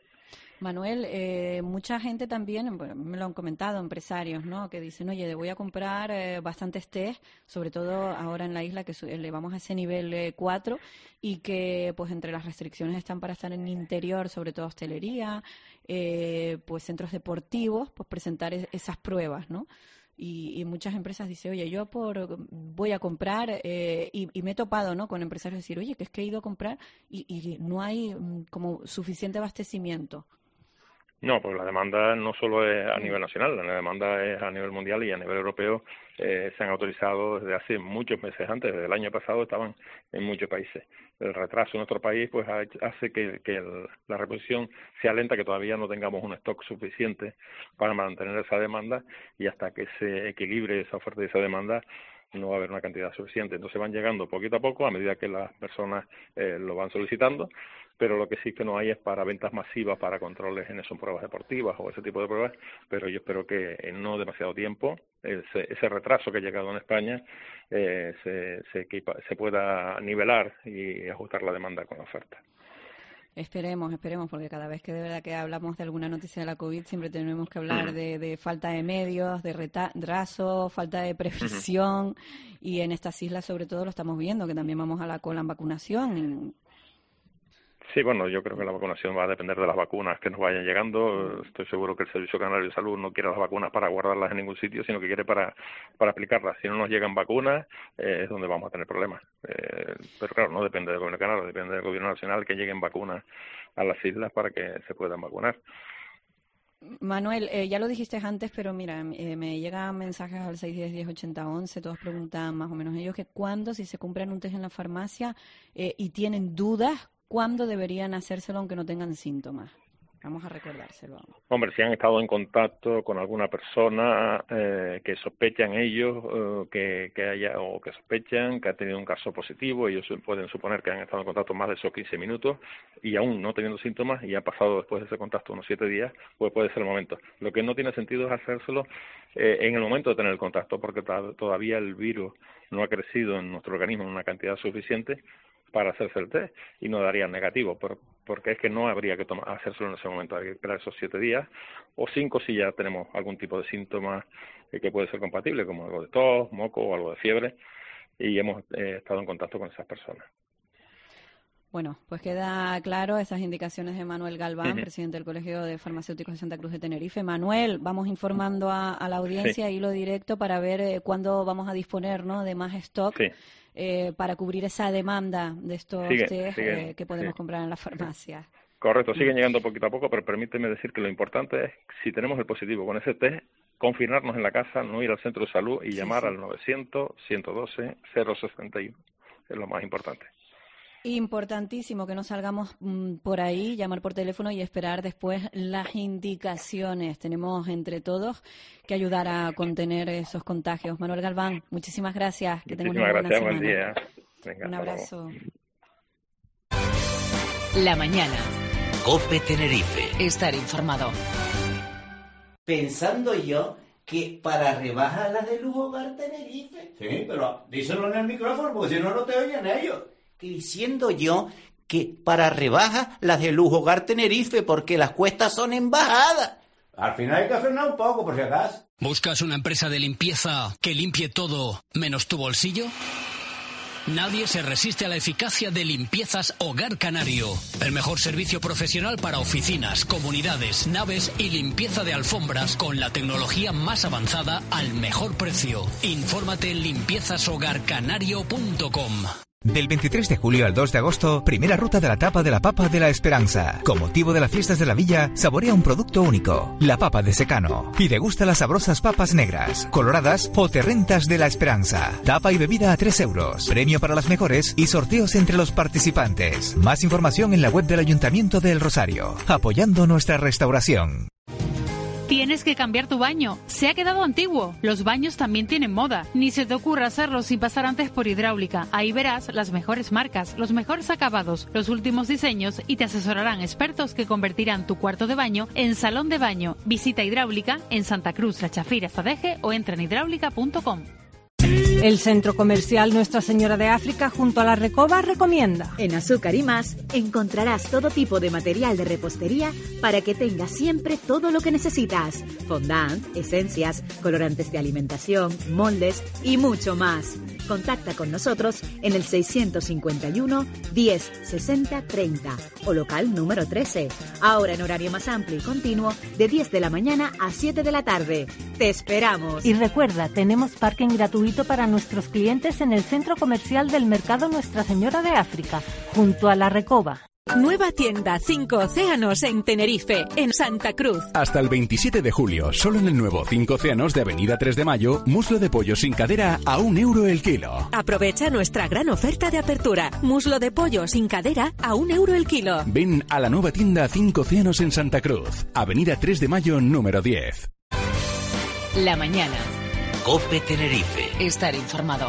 Manuel, mucha gente también, bueno, me lo han comentado, empresarios, ¿no? Que dicen, oye, voy a comprar bastantes test, sobre todo ahora en la isla, que le vamos a ese nivel 4, y que pues entre las restricciones están para estar en el interior, sobre todo hostelería, pues centros deportivos, pues presentar esas pruebas, ¿no? Y muchas empresas dicen, oye, yo voy a comprar y me he topado, ¿no?, con empresarios decir, oye, que es que he ido a comprar y no hay como suficiente abastecimiento. No, pues la demanda no solo es a nivel nacional, la demanda es a nivel mundial y a nivel europeo. Se han autorizado desde hace muchos meses antes, desde el año pasado estaban en muchos países. El retraso en nuestro país pues hace que la reposición sea lenta, que todavía no tengamos un stock suficiente para mantener esa demanda, y hasta que se equilibre esa oferta y esa demanda no va a haber una cantidad suficiente. Entonces van llegando poquito a poco a medida que las personas lo van solicitando, pero lo que sí que no hay es para ventas masivas, para controles en eso, en pruebas deportivas o ese tipo de pruebas, pero yo espero que en no demasiado tiempo ese retraso que ha llegado en España se pueda nivelar y ajustar la demanda con la oferta. Esperemos, porque cada vez que de verdad que hablamos de alguna noticia de la COVID siempre tenemos que hablar de falta de medios, de retraso, falta de previsión, y en estas islas sobre todo lo estamos viendo, que también vamos a la cola en vacunación. Sí, bueno, yo creo que la vacunación va a depender de las vacunas que nos vayan llegando. Estoy seguro que el Servicio Canario de Salud no quiere las vacunas para guardarlas en ningún sitio, sino que quiere para aplicarlas. Si no nos llegan vacunas, es donde vamos a tener problemas. Pero claro, no depende del Gobierno canario, depende del Gobierno nacional que lleguen vacunas a las islas para que se puedan vacunar. Manuel, ya lo dijiste antes, pero mira, me llegan mensajes al 610-1080-11, todos preguntan más o menos ellos que cuándo, si se compran un test en la farmacia y tienen dudas, ¿cuándo deberían hacérselo aunque no tengan síntomas? Vamos a recordárselo. Hombre, si han estado en contacto con alguna persona que sospechan ellos que sospechan que ha tenido un caso positivo, ellos pueden suponer que han estado en contacto más de esos 15 minutos y aún no teniendo síntomas y ha pasado después de ese contacto unos 7 días, pues puede ser el momento. Lo que no tiene sentido es hacérselo en el momento de tener el contacto, porque todavía el virus no ha crecido en nuestro organismo en una cantidad suficiente para hacerse el test y no daría negativo, porque es que no habría que hacérselo en ese momento, hay que esperar esos 7 días o 5 si ya tenemos algún tipo de síntoma que puede ser compatible, como algo de tos, moco o algo de fiebre, y hemos estado en contacto con esas personas. Bueno, pues queda claro esas indicaciones de Manuel Galván, presidente del Colegio de Farmacéuticos de Santa Cruz de Tenerife. Manuel, vamos informando a la audiencia, hilo directo, para ver cuándo vamos a disponer, ¿no?, de más stock para cubrir esa demanda de estos test que podemos comprar en la farmacia. Correcto, siguen llegando poquito a poco, pero permíteme decir que lo importante es, si tenemos el positivo con ese test, confinarnos en la casa, no ir al centro de salud y llamar al 900-112-061. Es lo más importante. Importantísimo que no salgamos por ahí, llamar por teléfono y esperar después las indicaciones. Tenemos entre todos que ayudar a contener esos contagios. Manuel Galván, muchísimas gracias. Que tengas una buena semana. Buen día. Venga, un abrazo. La mañana. COPE Tenerife. Estar informado. Pensando yo que para rebajar la de Lujo Hogar Tenerife. Sí, pero díselo en el micrófono porque si no, no te oyen ellos. Diciendo yo que para rebajas las de Lujo Hogar Tenerife porque las cuestas son en bajada. Al final hay que frenar un poco por si acaso. ¿Buscas una empresa de limpieza que limpie todo menos tu bolsillo? Nadie se resiste a la eficacia de Limpiezas Hogar Canario. El mejor servicio profesional para oficinas, comunidades, naves y limpieza de alfombras con la tecnología más avanzada al mejor precio. Infórmate en limpiezashogarcanario.com. Del 23 de julio al 2 de agosto, primera ruta de la tapa de la Papa de la Esperanza. Con motivo de las fiestas de la villa, saborea un producto único, la papa de secano. Y degusta las sabrosas papas negras, coloradas o terrentas de la Esperanza. Tapa y bebida a 3 euros. Premio para las mejores y sorteos entre los participantes. Más información en la web del Ayuntamiento de El Rosario. Apoyando nuestra restauración. Tienes que cambiar tu baño. Se ha quedado antiguo. Los baños también tienen moda. Ni se te ocurra hacerlo sin pasar antes por Hidráulica. Ahí verás las mejores marcas, los mejores acabados, los últimos diseños y te asesorarán expertos que convertirán tu cuarto de baño en salón de baño. Visita Hidráulica en Santa Cruz, La Chafira, Zadeje o entra en hidráulica.com. El Centro Comercial Nuestra Señora de África junto a la Recoba recomienda. En Azúcar y Más encontrarás todo tipo de material de repostería para que tengas siempre todo lo que necesitas. Fondant, esencias, colorantes de alimentación, moldes y mucho más. Contacta con nosotros en el 651 10 60 30 o local número 13. Ahora en horario más amplio y continuo de 10 de la mañana a 7 de la tarde. ¡Te esperamos! Y recuerda, tenemos parking gratuito para nuestros clientes en el centro comercial del Mercado Nuestra Señora de África, junto a La Recoba. Nueva tienda 5 Océanos en Tenerife, en Santa Cruz. Hasta el 27 de julio, solo en el nuevo 5 Océanos de Avenida 3 de Mayo, muslo de pollo sin cadera a €1 el kilo. Aprovecha nuestra gran oferta de apertura. Muslo de pollo sin cadera a €1 el kilo. Ven a la nueva tienda 5 Océanos en Santa Cruz, Avenida 3 de Mayo, número 10. La mañana. COPE Tenerife. Estar informado.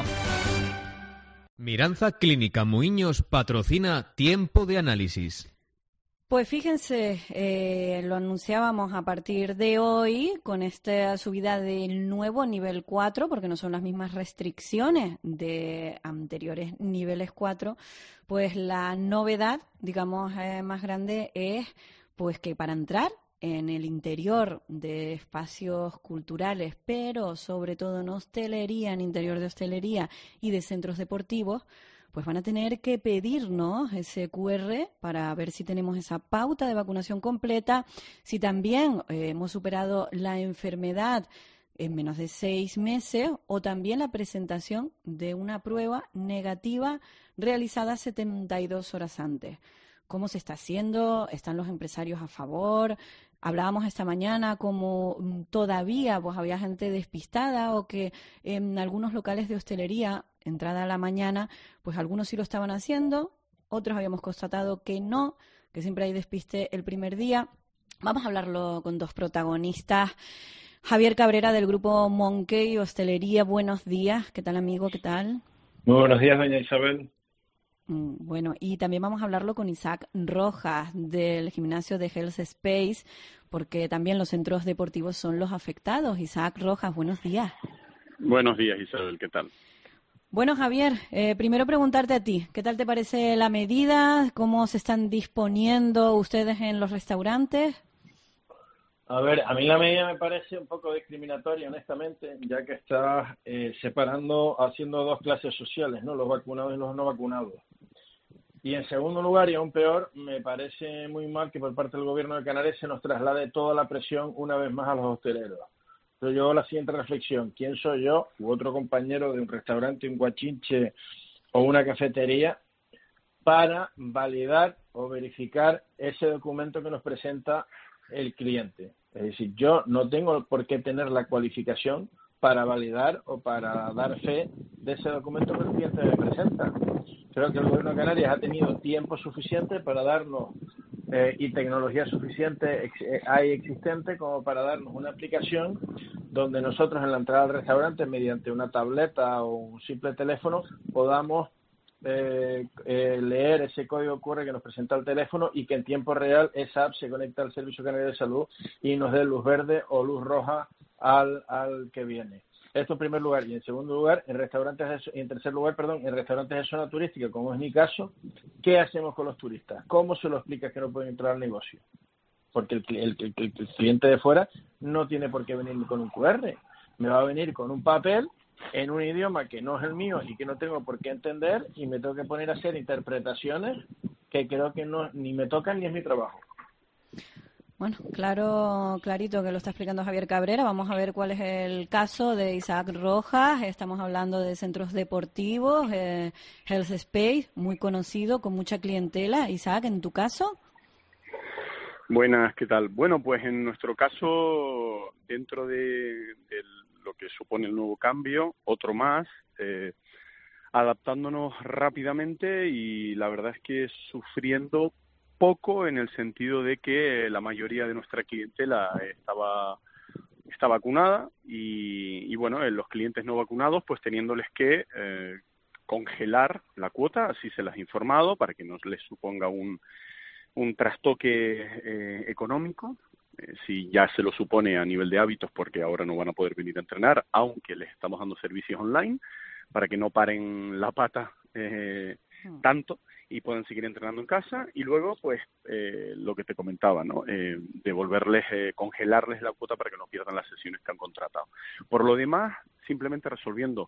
Miranza Clínica Muiños patrocina Tiempo de Análisis. Pues fíjense, lo anunciábamos a partir de hoy con esta subida del nuevo nivel 4, porque no son las mismas restricciones de anteriores niveles 4, pues la novedad, digamos, más grande es pues que para entrar en el interior de espacios culturales, pero sobre todo en hostelería, en interior de hostelería y de centros deportivos, pues van a tener que pedirnos ese QR para ver si tenemos esa pauta de vacunación completa, si también hemos superado la enfermedad en menos de 6 meses o también la presentación de una prueba negativa realizada 72 horas antes. ¿Cómo se está haciendo? ¿Están los empresarios a favor? Hablábamos esta mañana como todavía pues había gente despistada o que en algunos locales de hostelería, entrada a la mañana, pues algunos sí lo estaban haciendo, otros habíamos constatado que no, que siempre hay despiste el primer día. Vamos a hablarlo con dos protagonistas. Javier Cabrera del grupo Monkey Hostelería, buenos días. ¿Qué tal, amigo? ¿Qué tal? Muy buenos días, doña Isabel. Bueno, y también vamos a hablarlo con Isaac Rojas del gimnasio de Health Space, porque también los centros deportivos son los afectados. Isaac Rojas, buenos días. Buenos días, Isabel, ¿qué tal? Bueno, Javier, primero preguntarte a ti, ¿qué tal te parece la medida? ¿Cómo se están disponiendo ustedes en los restaurantes? A ver, a mí la medida me parece un poco discriminatoria, honestamente, ya que está separando, haciendo dos clases sociales, ¿no? Los vacunados y los no vacunados. Y en segundo lugar, y aún peor, me parece muy mal que por parte del gobierno de Canarias se nos traslade toda la presión una vez más a los hosteleros. Pero yo hago la siguiente reflexión: ¿quién soy yo u otro compañero de un restaurante, un guachinche o una cafetería para validar o verificar ese documento que nos presenta el cliente? Es decir, yo no tengo por qué tener la cualificación para validar o para dar fe de ese documento que el cliente me presenta. Creo que el Gobierno de Canarias ha tenido tiempo suficiente para darnos y tecnología suficiente hay existente como para darnos una aplicación donde nosotros en la entrada al restaurante, mediante una tableta o un simple teléfono, podamos leer ese código QR que nos presenta el teléfono y que en tiempo real esa app se conecta al Servicio Canario de Salud y nos dé luz verde o luz roja al que viene. Esto en primer lugar. Y en segundo lugar, en tercer lugar, en restaurantes de zona turística, como es mi caso, ¿qué hacemos con los turistas? ¿Cómo se lo explicas que no pueden entrar al negocio? Porque el cliente de fuera no tiene por qué venir con un QR. Me va a venir con un papel en un idioma que no es el mío y que no tengo por qué entender, y me tengo que poner a hacer interpretaciones que creo que no ni me tocan ni es mi trabajo. Bueno, clarito que lo está explicando Javier Cabrera. Vamos a ver cuál es el caso de Isaac Rojas. Estamos hablando de centros deportivos, Health Space, muy conocido, con mucha clientela. Isaac, ¿en tu caso? Buenas, ¿qué tal? Bueno, pues en nuestro caso, dentro de lo que supone el nuevo cambio, otro más, adaptándonos rápidamente y la verdad es que sufriendo poco en el sentido de que la mayoría de nuestra clientela está vacunada y bueno, los clientes no vacunados pues teniéndoles que congelar la cuota, así se las ha informado, para que no les suponga un trastoque económico, si ya se lo supone a nivel de hábitos, porque ahora no van a poder venir a entrenar, aunque les estamos dando servicios online, para que no paren la pata tanto y puedan seguir entrenando en casa. Y luego, pues, lo que te comentaba, ¿no? Devolverles, congelarles la cuota para que no pierdan las sesiones que han contratado. Por lo demás, simplemente resolviendo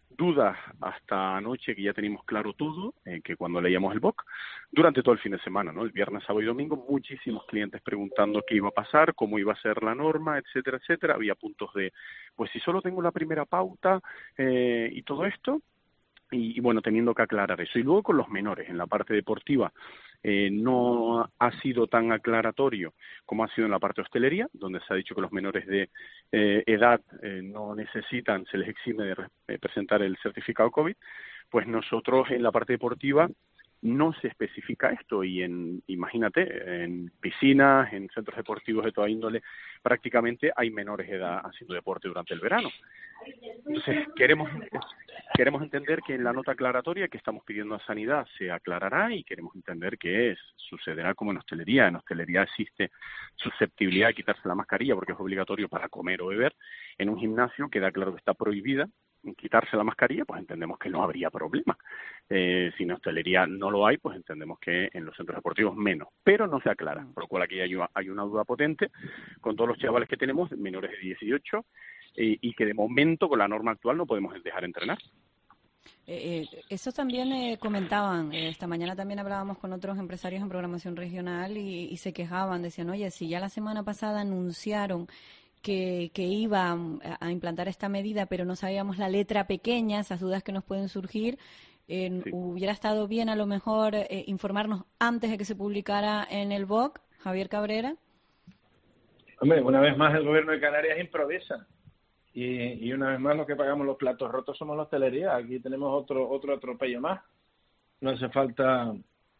dudas hasta anoche, que ya teníamos claro todo, que cuando leíamos el BOC, durante todo el fin de semana, ¿no? El viernes, sábado y domingo, muchísimos clientes preguntando qué iba a pasar, cómo iba a ser la norma, etcétera, etcétera. Había puntos de, pues si solo tengo la primera pauta y todo esto, y bueno, teniendo que aclarar eso. Y luego con los menores, en la parte deportiva, no ha sido tan aclaratorio como ha sido en la parte de hostelería, donde se ha dicho que los menores de edad no necesitan, se les exime de presentar el certificado COVID. Pues nosotros en la parte deportiva no se especifica esto, y imagínate, en piscinas, en centros deportivos de toda índole, prácticamente hay menores de edad haciendo deporte durante el verano. Entonces queremos entender que en la nota aclaratoria que estamos pidiendo a Sanidad se aclarará, y queremos entender que sucederá como en hostelería. En hostelería existe susceptibilidad de quitarse la mascarilla porque es obligatorio para comer o beber. En un gimnasio queda claro que está prohibida quitarse la mascarilla, pues entendemos que no habría problema. Si en hostelería no lo hay, pues entendemos que en los centros deportivos menos, pero no se aclara, por lo cual aquí hay una duda potente con todos los chavales que tenemos, menores de 18, y que de momento con la norma actual no podemos dejar entrenar. Eso también comentaban, esta mañana también hablábamos con otros empresarios en programación regional y se quejaban, decían, oye, si ya la semana pasada anunciaron que iban a implantar esta medida, pero no sabíamos la letra pequeña, esas dudas que nos pueden surgir, sí. Hubiera estado bien a lo mejor informarnos antes de que se publicara en el BOC, Javier Cabrera. Hombre, una vez más el gobierno de Canarias improvisa. Y una vez más los que pagamos los platos rotos somos la hostelería. Aquí tenemos otro atropello más. No hace falta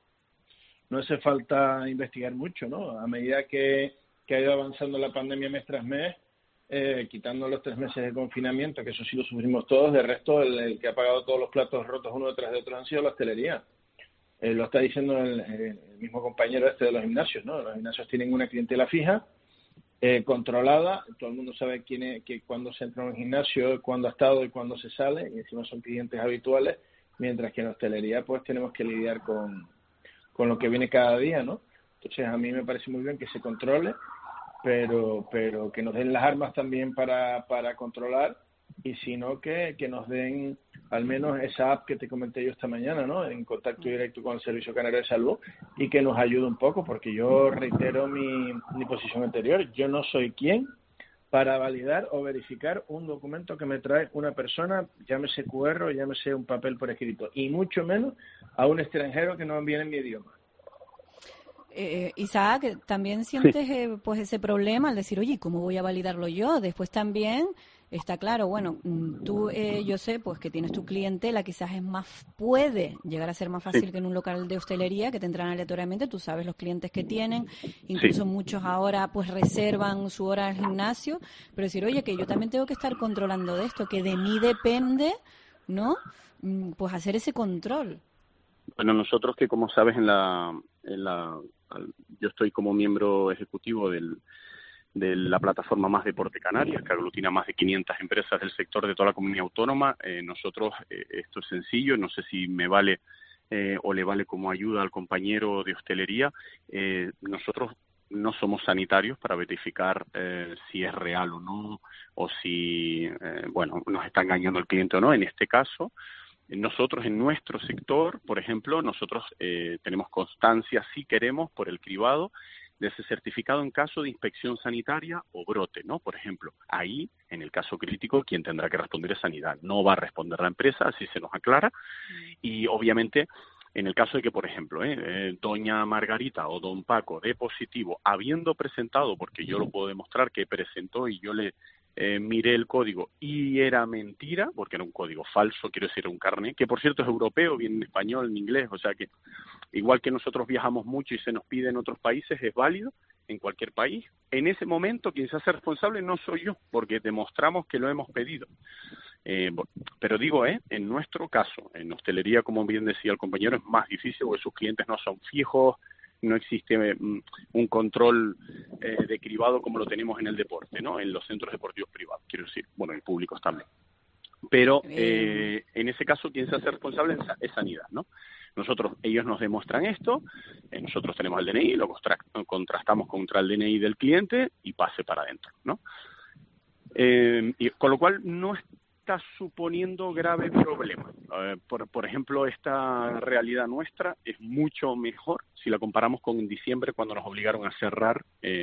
investigar mucho, ¿no? A medida que ha ido avanzando la pandemia mes tras mes, quitando los 3 meses de confinamiento, que eso sí lo sufrimos todos, de resto el que ha pagado todos los platos rotos uno detrás de otro han sido la hostelería. Lo está diciendo el mismo compañero de los gimnasios, ¿no? Los gimnasios tienen una clientela fija, controlada, todo el mundo sabe cuándo se entra en un gimnasio, cuándo ha estado y cuándo se sale, y encima son clientes habituales, mientras que en hostelería pues tenemos que lidiar con lo que viene cada día, ¿no? Entonces a mí me parece muy bien que se controle, pero que nos den las armas también para controlar, y si no que nos den al menos esa app que te comenté yo esta mañana, ¿no? En contacto directo con el Servicio Canario de Salud, y que nos ayude un poco, porque yo reitero mi posición anterior. Yo no soy quien para validar o verificar un documento que me trae una persona, llámese QR o llámese un papel por escrito, y mucho menos a un extranjero que no viene en mi idioma. Isaac, ¿también sientes pues ese problema al decir, oye, ¿cómo voy a validarlo yo? Después también está claro, bueno, tú, yo sé, pues que tienes tu clientela, quizás puede llegar a ser más fácil que en un local de hostelería, que te entran aleatoriamente, tú sabes los clientes que tienen, incluso muchos ahora pues reservan su hora al gimnasio, pero decir, oye, que yo también tengo que estar controlando de esto, que de mí depende, ¿no? Pues hacer ese control. Bueno, nosotros que, como sabes, yo estoy como miembro ejecutivo de la plataforma Más Deporte Canarias, que aglutina más de 500 empresas del sector de toda la comunidad autónoma. Nosotros, esto es sencillo, no sé si me vale o le vale como ayuda al compañero de hostelería. Nosotros no somos sanitarios para verificar si es real o no, o si nos está engañando el cliente o no. En este caso, nosotros en nuestro sector, por ejemplo, nosotros tenemos constancia, si queremos, por el cribado de ese certificado en caso de inspección sanitaria o brote, ¿no? Por ejemplo, ahí, en el caso crítico, quien tendrá que responder es Sanidad. No va a responder la empresa, así se nos aclara. Y, obviamente, en el caso de que, por ejemplo, doña Margarita o don Paco dé positivo, habiendo presentado, porque yo lo puedo demostrar que presentó y yo le miré el código y era mentira, porque era un código falso, quiero decir, un carnet, que por cierto es europeo, viene en español, en inglés, o sea que igual que nosotros viajamos mucho y se nos pide en otros países, es válido en cualquier país. En ese momento quien se hace responsable no soy yo, porque demostramos que lo hemos pedido. Pero digo, en nuestro caso, en hostelería, como bien decía el compañero, es más difícil porque sus clientes no son fijos, no existe un control de cribado como lo tenemos en el deporte, ¿no? En los centros deportivos privados, quiero decir, bueno, y públicos también. Pero en ese caso quien se hace responsable es Sanidad, ¿no? Ellos nos demuestran esto, nosotros tenemos el DNI, lo contrastamos contra el DNI del cliente y pase para adentro, ¿no? Y con lo cual no es está suponiendo grave problema. Por ejemplo, esta realidad nuestra es mucho mejor si la comparamos con diciembre, cuando nos obligaron a cerrar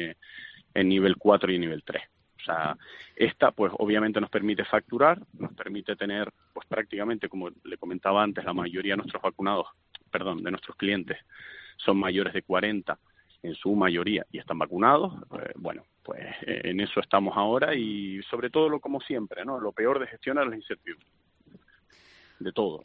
en nivel 4 y nivel 3. O sea, esta pues obviamente nos permite facturar, nos permite tener pues prácticamente, como le comentaba antes, la mayoría de nuestros de nuestros clientes son mayores de 40 en su mayoría y están vacunados. Bueno, pues en eso estamos ahora, y sobre todo, como siempre, ¿no? Lo peor de gestionar es la incertidumbre. De todo.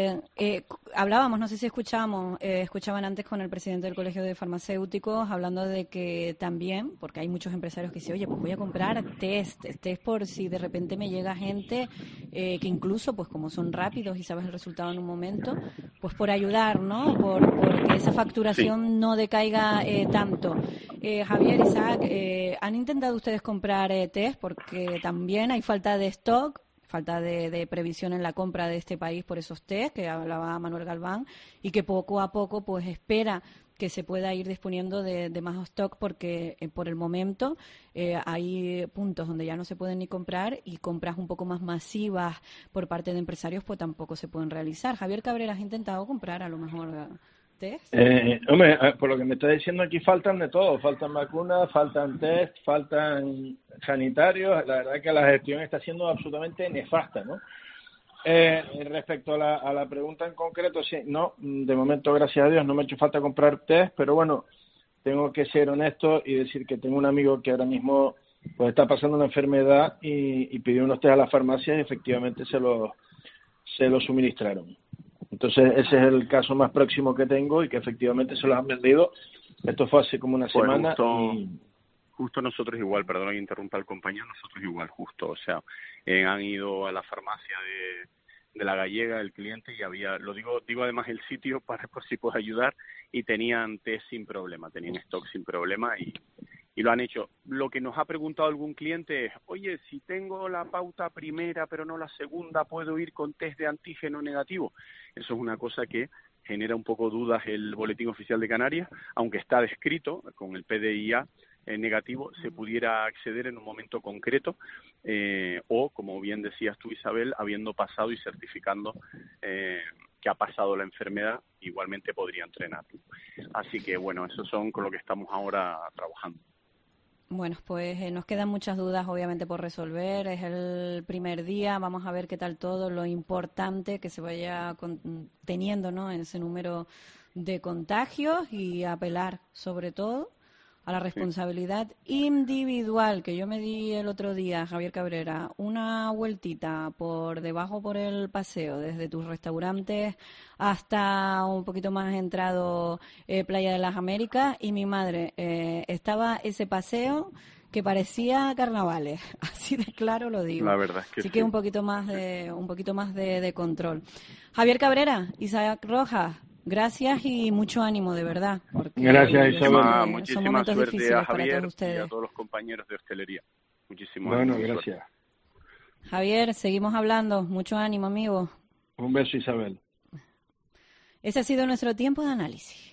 Hablábamos, no sé si escuchaban antes con el presidente del Colegio de Farmacéuticos, hablando de que también, porque hay muchos empresarios que dicen, oye, pues voy a comprar test por si de repente me llega gente que incluso, pues como son rápidos y sabes el resultado en un momento, pues por ayudar, ¿no? Por que esa facturación no decaiga tanto. Javier, Isaac, ¿han intentado ustedes comprar test? Porque también hay falta de stock, falta de previsión en la compra de este país por esos test que hablaba Manuel Galván, y que poco a poco pues espera que se pueda ir disponiendo de más stock, porque por el momento hay puntos donde ya no se pueden ni comprar, y compras un poco más masivas por parte de empresarios pues tampoco se pueden realizar. Javier Cabrera, ¿has intentado comprar a lo mejor test? Hombre, por lo que me está diciendo aquí, faltan de todo. Faltan vacunas, faltan test, faltan sanitarios. La verdad es que la gestión está siendo absolutamente nefasta, ¿no? Respecto a la pregunta en concreto, sí, no, de momento, gracias a Dios, no me ha hecho falta comprar test, pero bueno, tengo que ser honesto y decir que tengo un amigo que ahora mismo pues está pasando una enfermedad y pidió unos test a la farmacia y efectivamente se lo suministraron. Entonces, ese es el caso más próximo que tengo, y que efectivamente se los han vendido. Esto fue hace como una semana. Justo nosotros igual, perdón que interrumpa al compañero, nosotros igual, justo. O sea, han ido a la farmacia de La Gallega, el cliente, y digo además el sitio para por si puedo ayudar, y tenían test sin problema, tenían stock sin problema, y lo han hecho. Lo que nos ha preguntado algún cliente es, oye, si tengo la pauta primera pero no la segunda, ¿puedo ir con test de antígeno negativo? Eso es una cosa que genera un poco dudas el Boletín Oficial de Canarias, aunque está descrito con el PDIA negativo, se pudiera acceder en un momento concreto, o, como bien decías tú, Isabel, habiendo pasado y certificando que ha pasado la enfermedad, igualmente podría entrenar. Así que, bueno, eso son con lo que estamos ahora trabajando. Bueno, pues nos quedan muchas dudas, obviamente, por resolver. Es el primer día, vamos a ver qué tal todo. Lo importante que se vaya teniendo, ¿no?, ese número de contagios, y apelar, sobre todo, a la responsabilidad individual, que yo me di el otro día, Javier Cabrera, una vueltita por debajo por el paseo, desde tus restaurantes hasta un poquito más entrado Playa de las Américas, y mi madre, estaba ese paseo que parecía carnavales, así de claro lo digo. La verdad es que así que un poquito más de control. Javier Cabrera, Isaac Rojas, gracias y mucho ánimo, de verdad. Gracias, Isabel. Muchísima suerte a Javier y a todos los compañeros de hostelería. Muchísimo ánimo. Bueno, gracias. Javier, seguimos hablando. Mucho ánimo, amigo. Un beso, Isabel. Ese ha sido nuestro tiempo de análisis.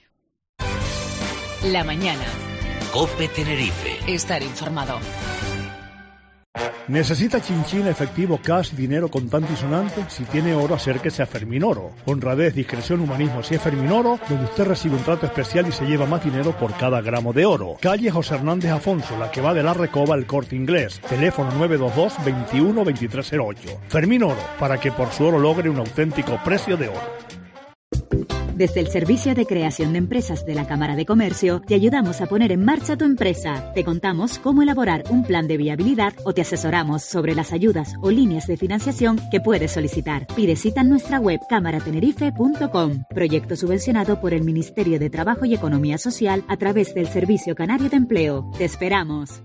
La mañana. COPE Tenerife. Estar informado. ¿Necesita chinchín, efectivo, cash, dinero contante y sonante? Si tiene oro, acérquese a Ferminoro. Honradez, discreción, humanismo, si es Ferminoro, donde usted recibe un trato especial y se lleva más dinero por cada gramo de oro. Calle José Hernández Afonso, la que va de la Recoba al Corte Inglés. Teléfono 922 21 2308. Ferminoro, para que por su oro logre un auténtico precio de oro. Desde el Servicio de Creación de Empresas de la Cámara de Comercio, te ayudamos a poner en marcha tu empresa. Te contamos cómo elaborar un plan de viabilidad o te asesoramos sobre las ayudas o líneas de financiación que puedes solicitar. Pide cita en nuestra web cámaratenerife.com. Proyecto subvencionado por el Ministerio de Trabajo y Economía Social a través del Servicio Canario de Empleo. Te esperamos.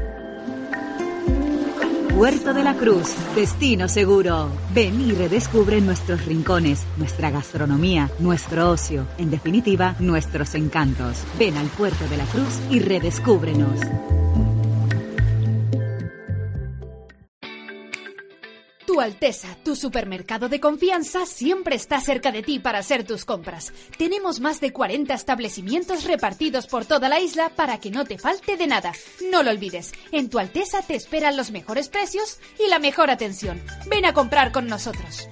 Puerto de la Cruz, destino seguro. Ven y redescubre nuestros rincones, nuestra gastronomía, nuestro ocio, en definitiva, nuestros encantos. Ven al Puerto de la Cruz y redescúbrenos. Tu Su Alteza, tu supermercado de confianza, siempre está cerca de ti para hacer tus compras. Tenemos más de 40 establecimientos repartidos por toda la isla para que no te falte de nada. No lo olvides, en Tu Alteza te esperan los mejores precios y la mejor atención. Ven a comprar con nosotros.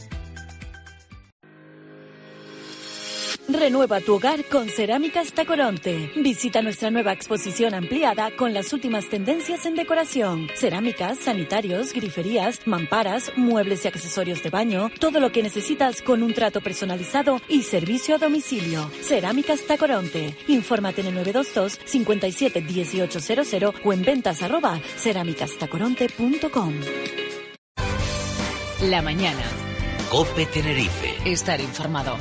Renueva tu hogar con Cerámicas Tacoronte. Visita nuestra nueva exposición ampliada con las últimas tendencias en decoración. Cerámicas, sanitarios, griferías, mamparas, muebles y accesorios de baño. Todo lo que necesitas con un trato personalizado y servicio a domicilio. Cerámicas Tacoronte. Infórmate en el 922 57 1800 o en ventas@cerámicastacoronte.com. La mañana. COPE Tenerife. Estar informado.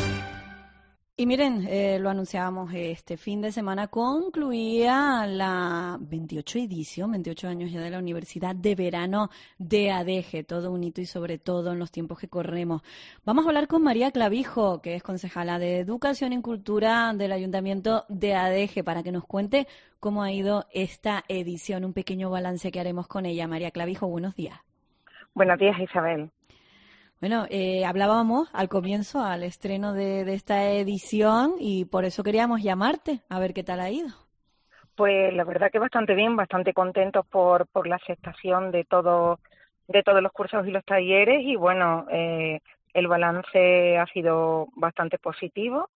Y miren, lo anunciábamos, este fin de semana concluía la 28 edición, 28 años ya de la Universidad de Verano de ADEGE, todo un hito y sobre todo en los tiempos que corremos. Vamos a hablar con María Clavijo, que es concejala de Educación y Cultura del Ayuntamiento de ADEGE, para que nos cuente cómo ha ido esta edición, un pequeño balance que haremos con ella. María Clavijo, buenos días. Buenos días, Isabel. Bueno, hablábamos al comienzo, al estreno de esta edición, y por eso queríamos llamarte, a ver qué tal ha ido. Pues la verdad que bastante bien, bastante contentos por la aceptación de todos los cursos y los talleres, y bueno, el balance ha sido bastante positivo.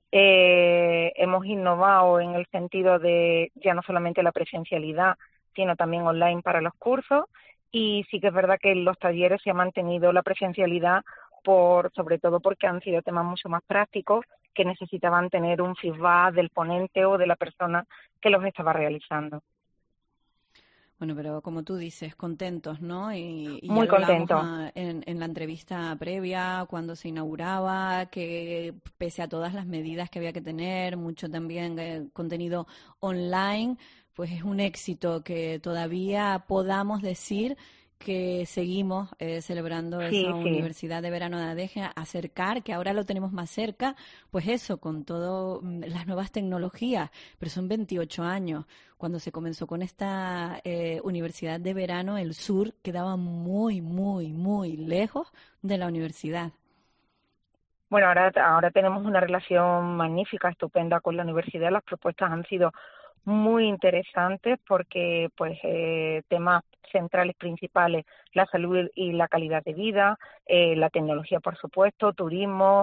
Hemos innovado en el sentido de ya no solamente la presencialidad, sino también online para los cursos. Y sí que es verdad que en los talleres se ha mantenido la presencialidad sobre todo porque han sido temas mucho más prácticos que necesitaban tener un feedback del ponente o de la persona que los estaba realizando. Bueno, pero como tú dices, contentos, ¿no? Y muy contentos. En la entrevista previa, cuando se inauguraba, que pese a todas las medidas que había que tener, mucho también contenido online, pues es un éxito que todavía podamos decir que seguimos celebrando esa Universidad de Verano de ADEGE, acercar, que ahora lo tenemos más cerca, pues eso, con todas las nuevas tecnologías, pero son 28 años. Cuando se comenzó con esta Universidad de Verano, el sur quedaba muy, muy, muy lejos de la universidad. Bueno, ahora tenemos una relación magnífica, estupenda con la universidad. Las propuestas han sido muy interesantes porque temas centrales principales, la salud y la calidad de vida, la tecnología, por supuesto, turismo,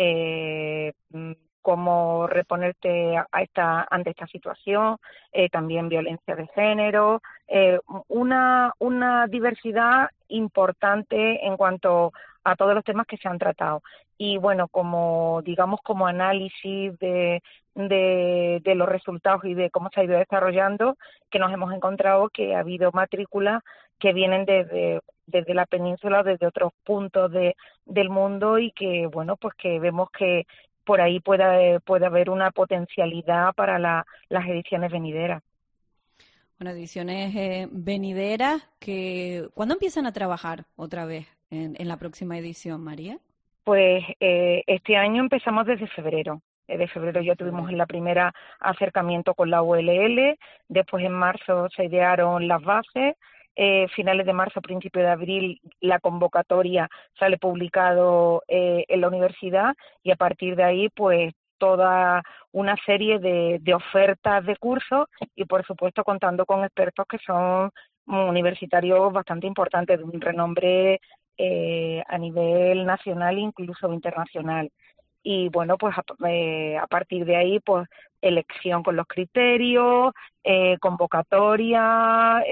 cómo reponerte ante esta situación, también violencia de género, una diversidad importante en cuanto a todos los temas que se han tratado. Y bueno, como análisis de los resultados y de cómo se ha ido desarrollando, que nos hemos encontrado que ha habido matrículas que vienen desde la península, desde otros puntos del mundo, y que bueno, pues que vemos que por ahí puede haber una potencialidad para las ediciones venideras. Bueno, ediciones venideras que ¿cuándo empiezan a trabajar otra vez en la próxima edición, María? Pues este año empezamos desde febrero. De febrero ya tuvimos la primera acercamiento con la ULL, después en marzo se idearon las bases, finales de marzo, principio de abril, la convocatoria sale publicado en la universidad, y a partir de ahí pues toda una serie de ofertas de cursos, y por supuesto contando con expertos que son universitarios bastante importantes, de un renombre a nivel nacional e incluso internacional. Y bueno, pues a partir de ahí, pues elección con los criterios, convocatoria,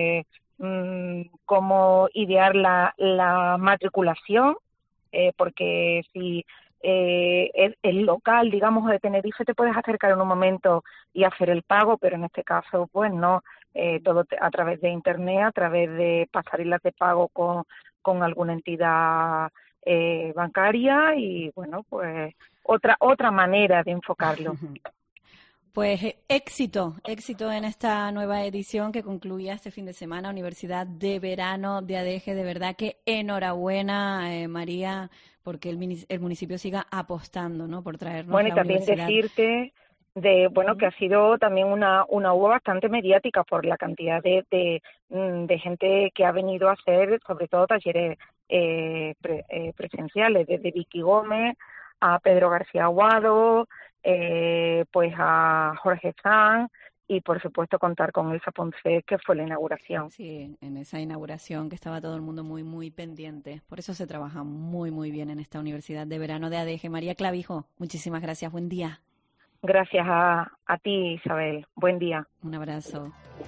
cómo idear la matriculación, porque si el local, digamos, de Tenerife, te puedes acercar en un momento y hacer el pago, pero en este caso, pues no, todo a través de internet, a través de pasarelas de pago con alguna entidad bancaria, y bueno, pues otra manera de enfocarlo. Pues éxito en esta nueva edición que concluía este fin de semana, Universidad de Verano de ADEGE. De verdad que enhorabuena, María, porque el municipio siga apostando, ¿no, por traernos bueno, la y también universidad. Decirte que ha sido también una uva bastante mediática por la cantidad de gente que ha venido a hacer, sobre todo talleres presenciales, desde Vicky Gómez a Pedro García Aguado, pues a Jorge Sanz, y por supuesto contar con Elsa Ponce, que fue la inauguración. Sí, en esa inauguración que estaba todo el mundo muy, muy pendiente. Por eso se trabaja muy, muy bien en esta Universidad de Verano de ADG. María Clavijo, muchísimas gracias. Buen día. Gracias a ti, Isabel. Buen día. Un abrazo.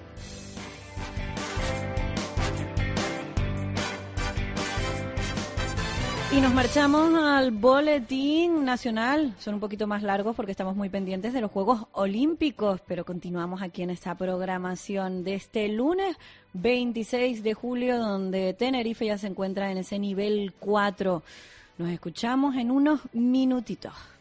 Y nos marchamos al boletín nacional. Son un poquito más largos porque estamos muy pendientes de los Juegos Olímpicos, pero continuamos aquí en esta programación de este lunes 26 de julio, donde Tenerife ya se encuentra en ese nivel 4. Nos escuchamos en unos minutitos.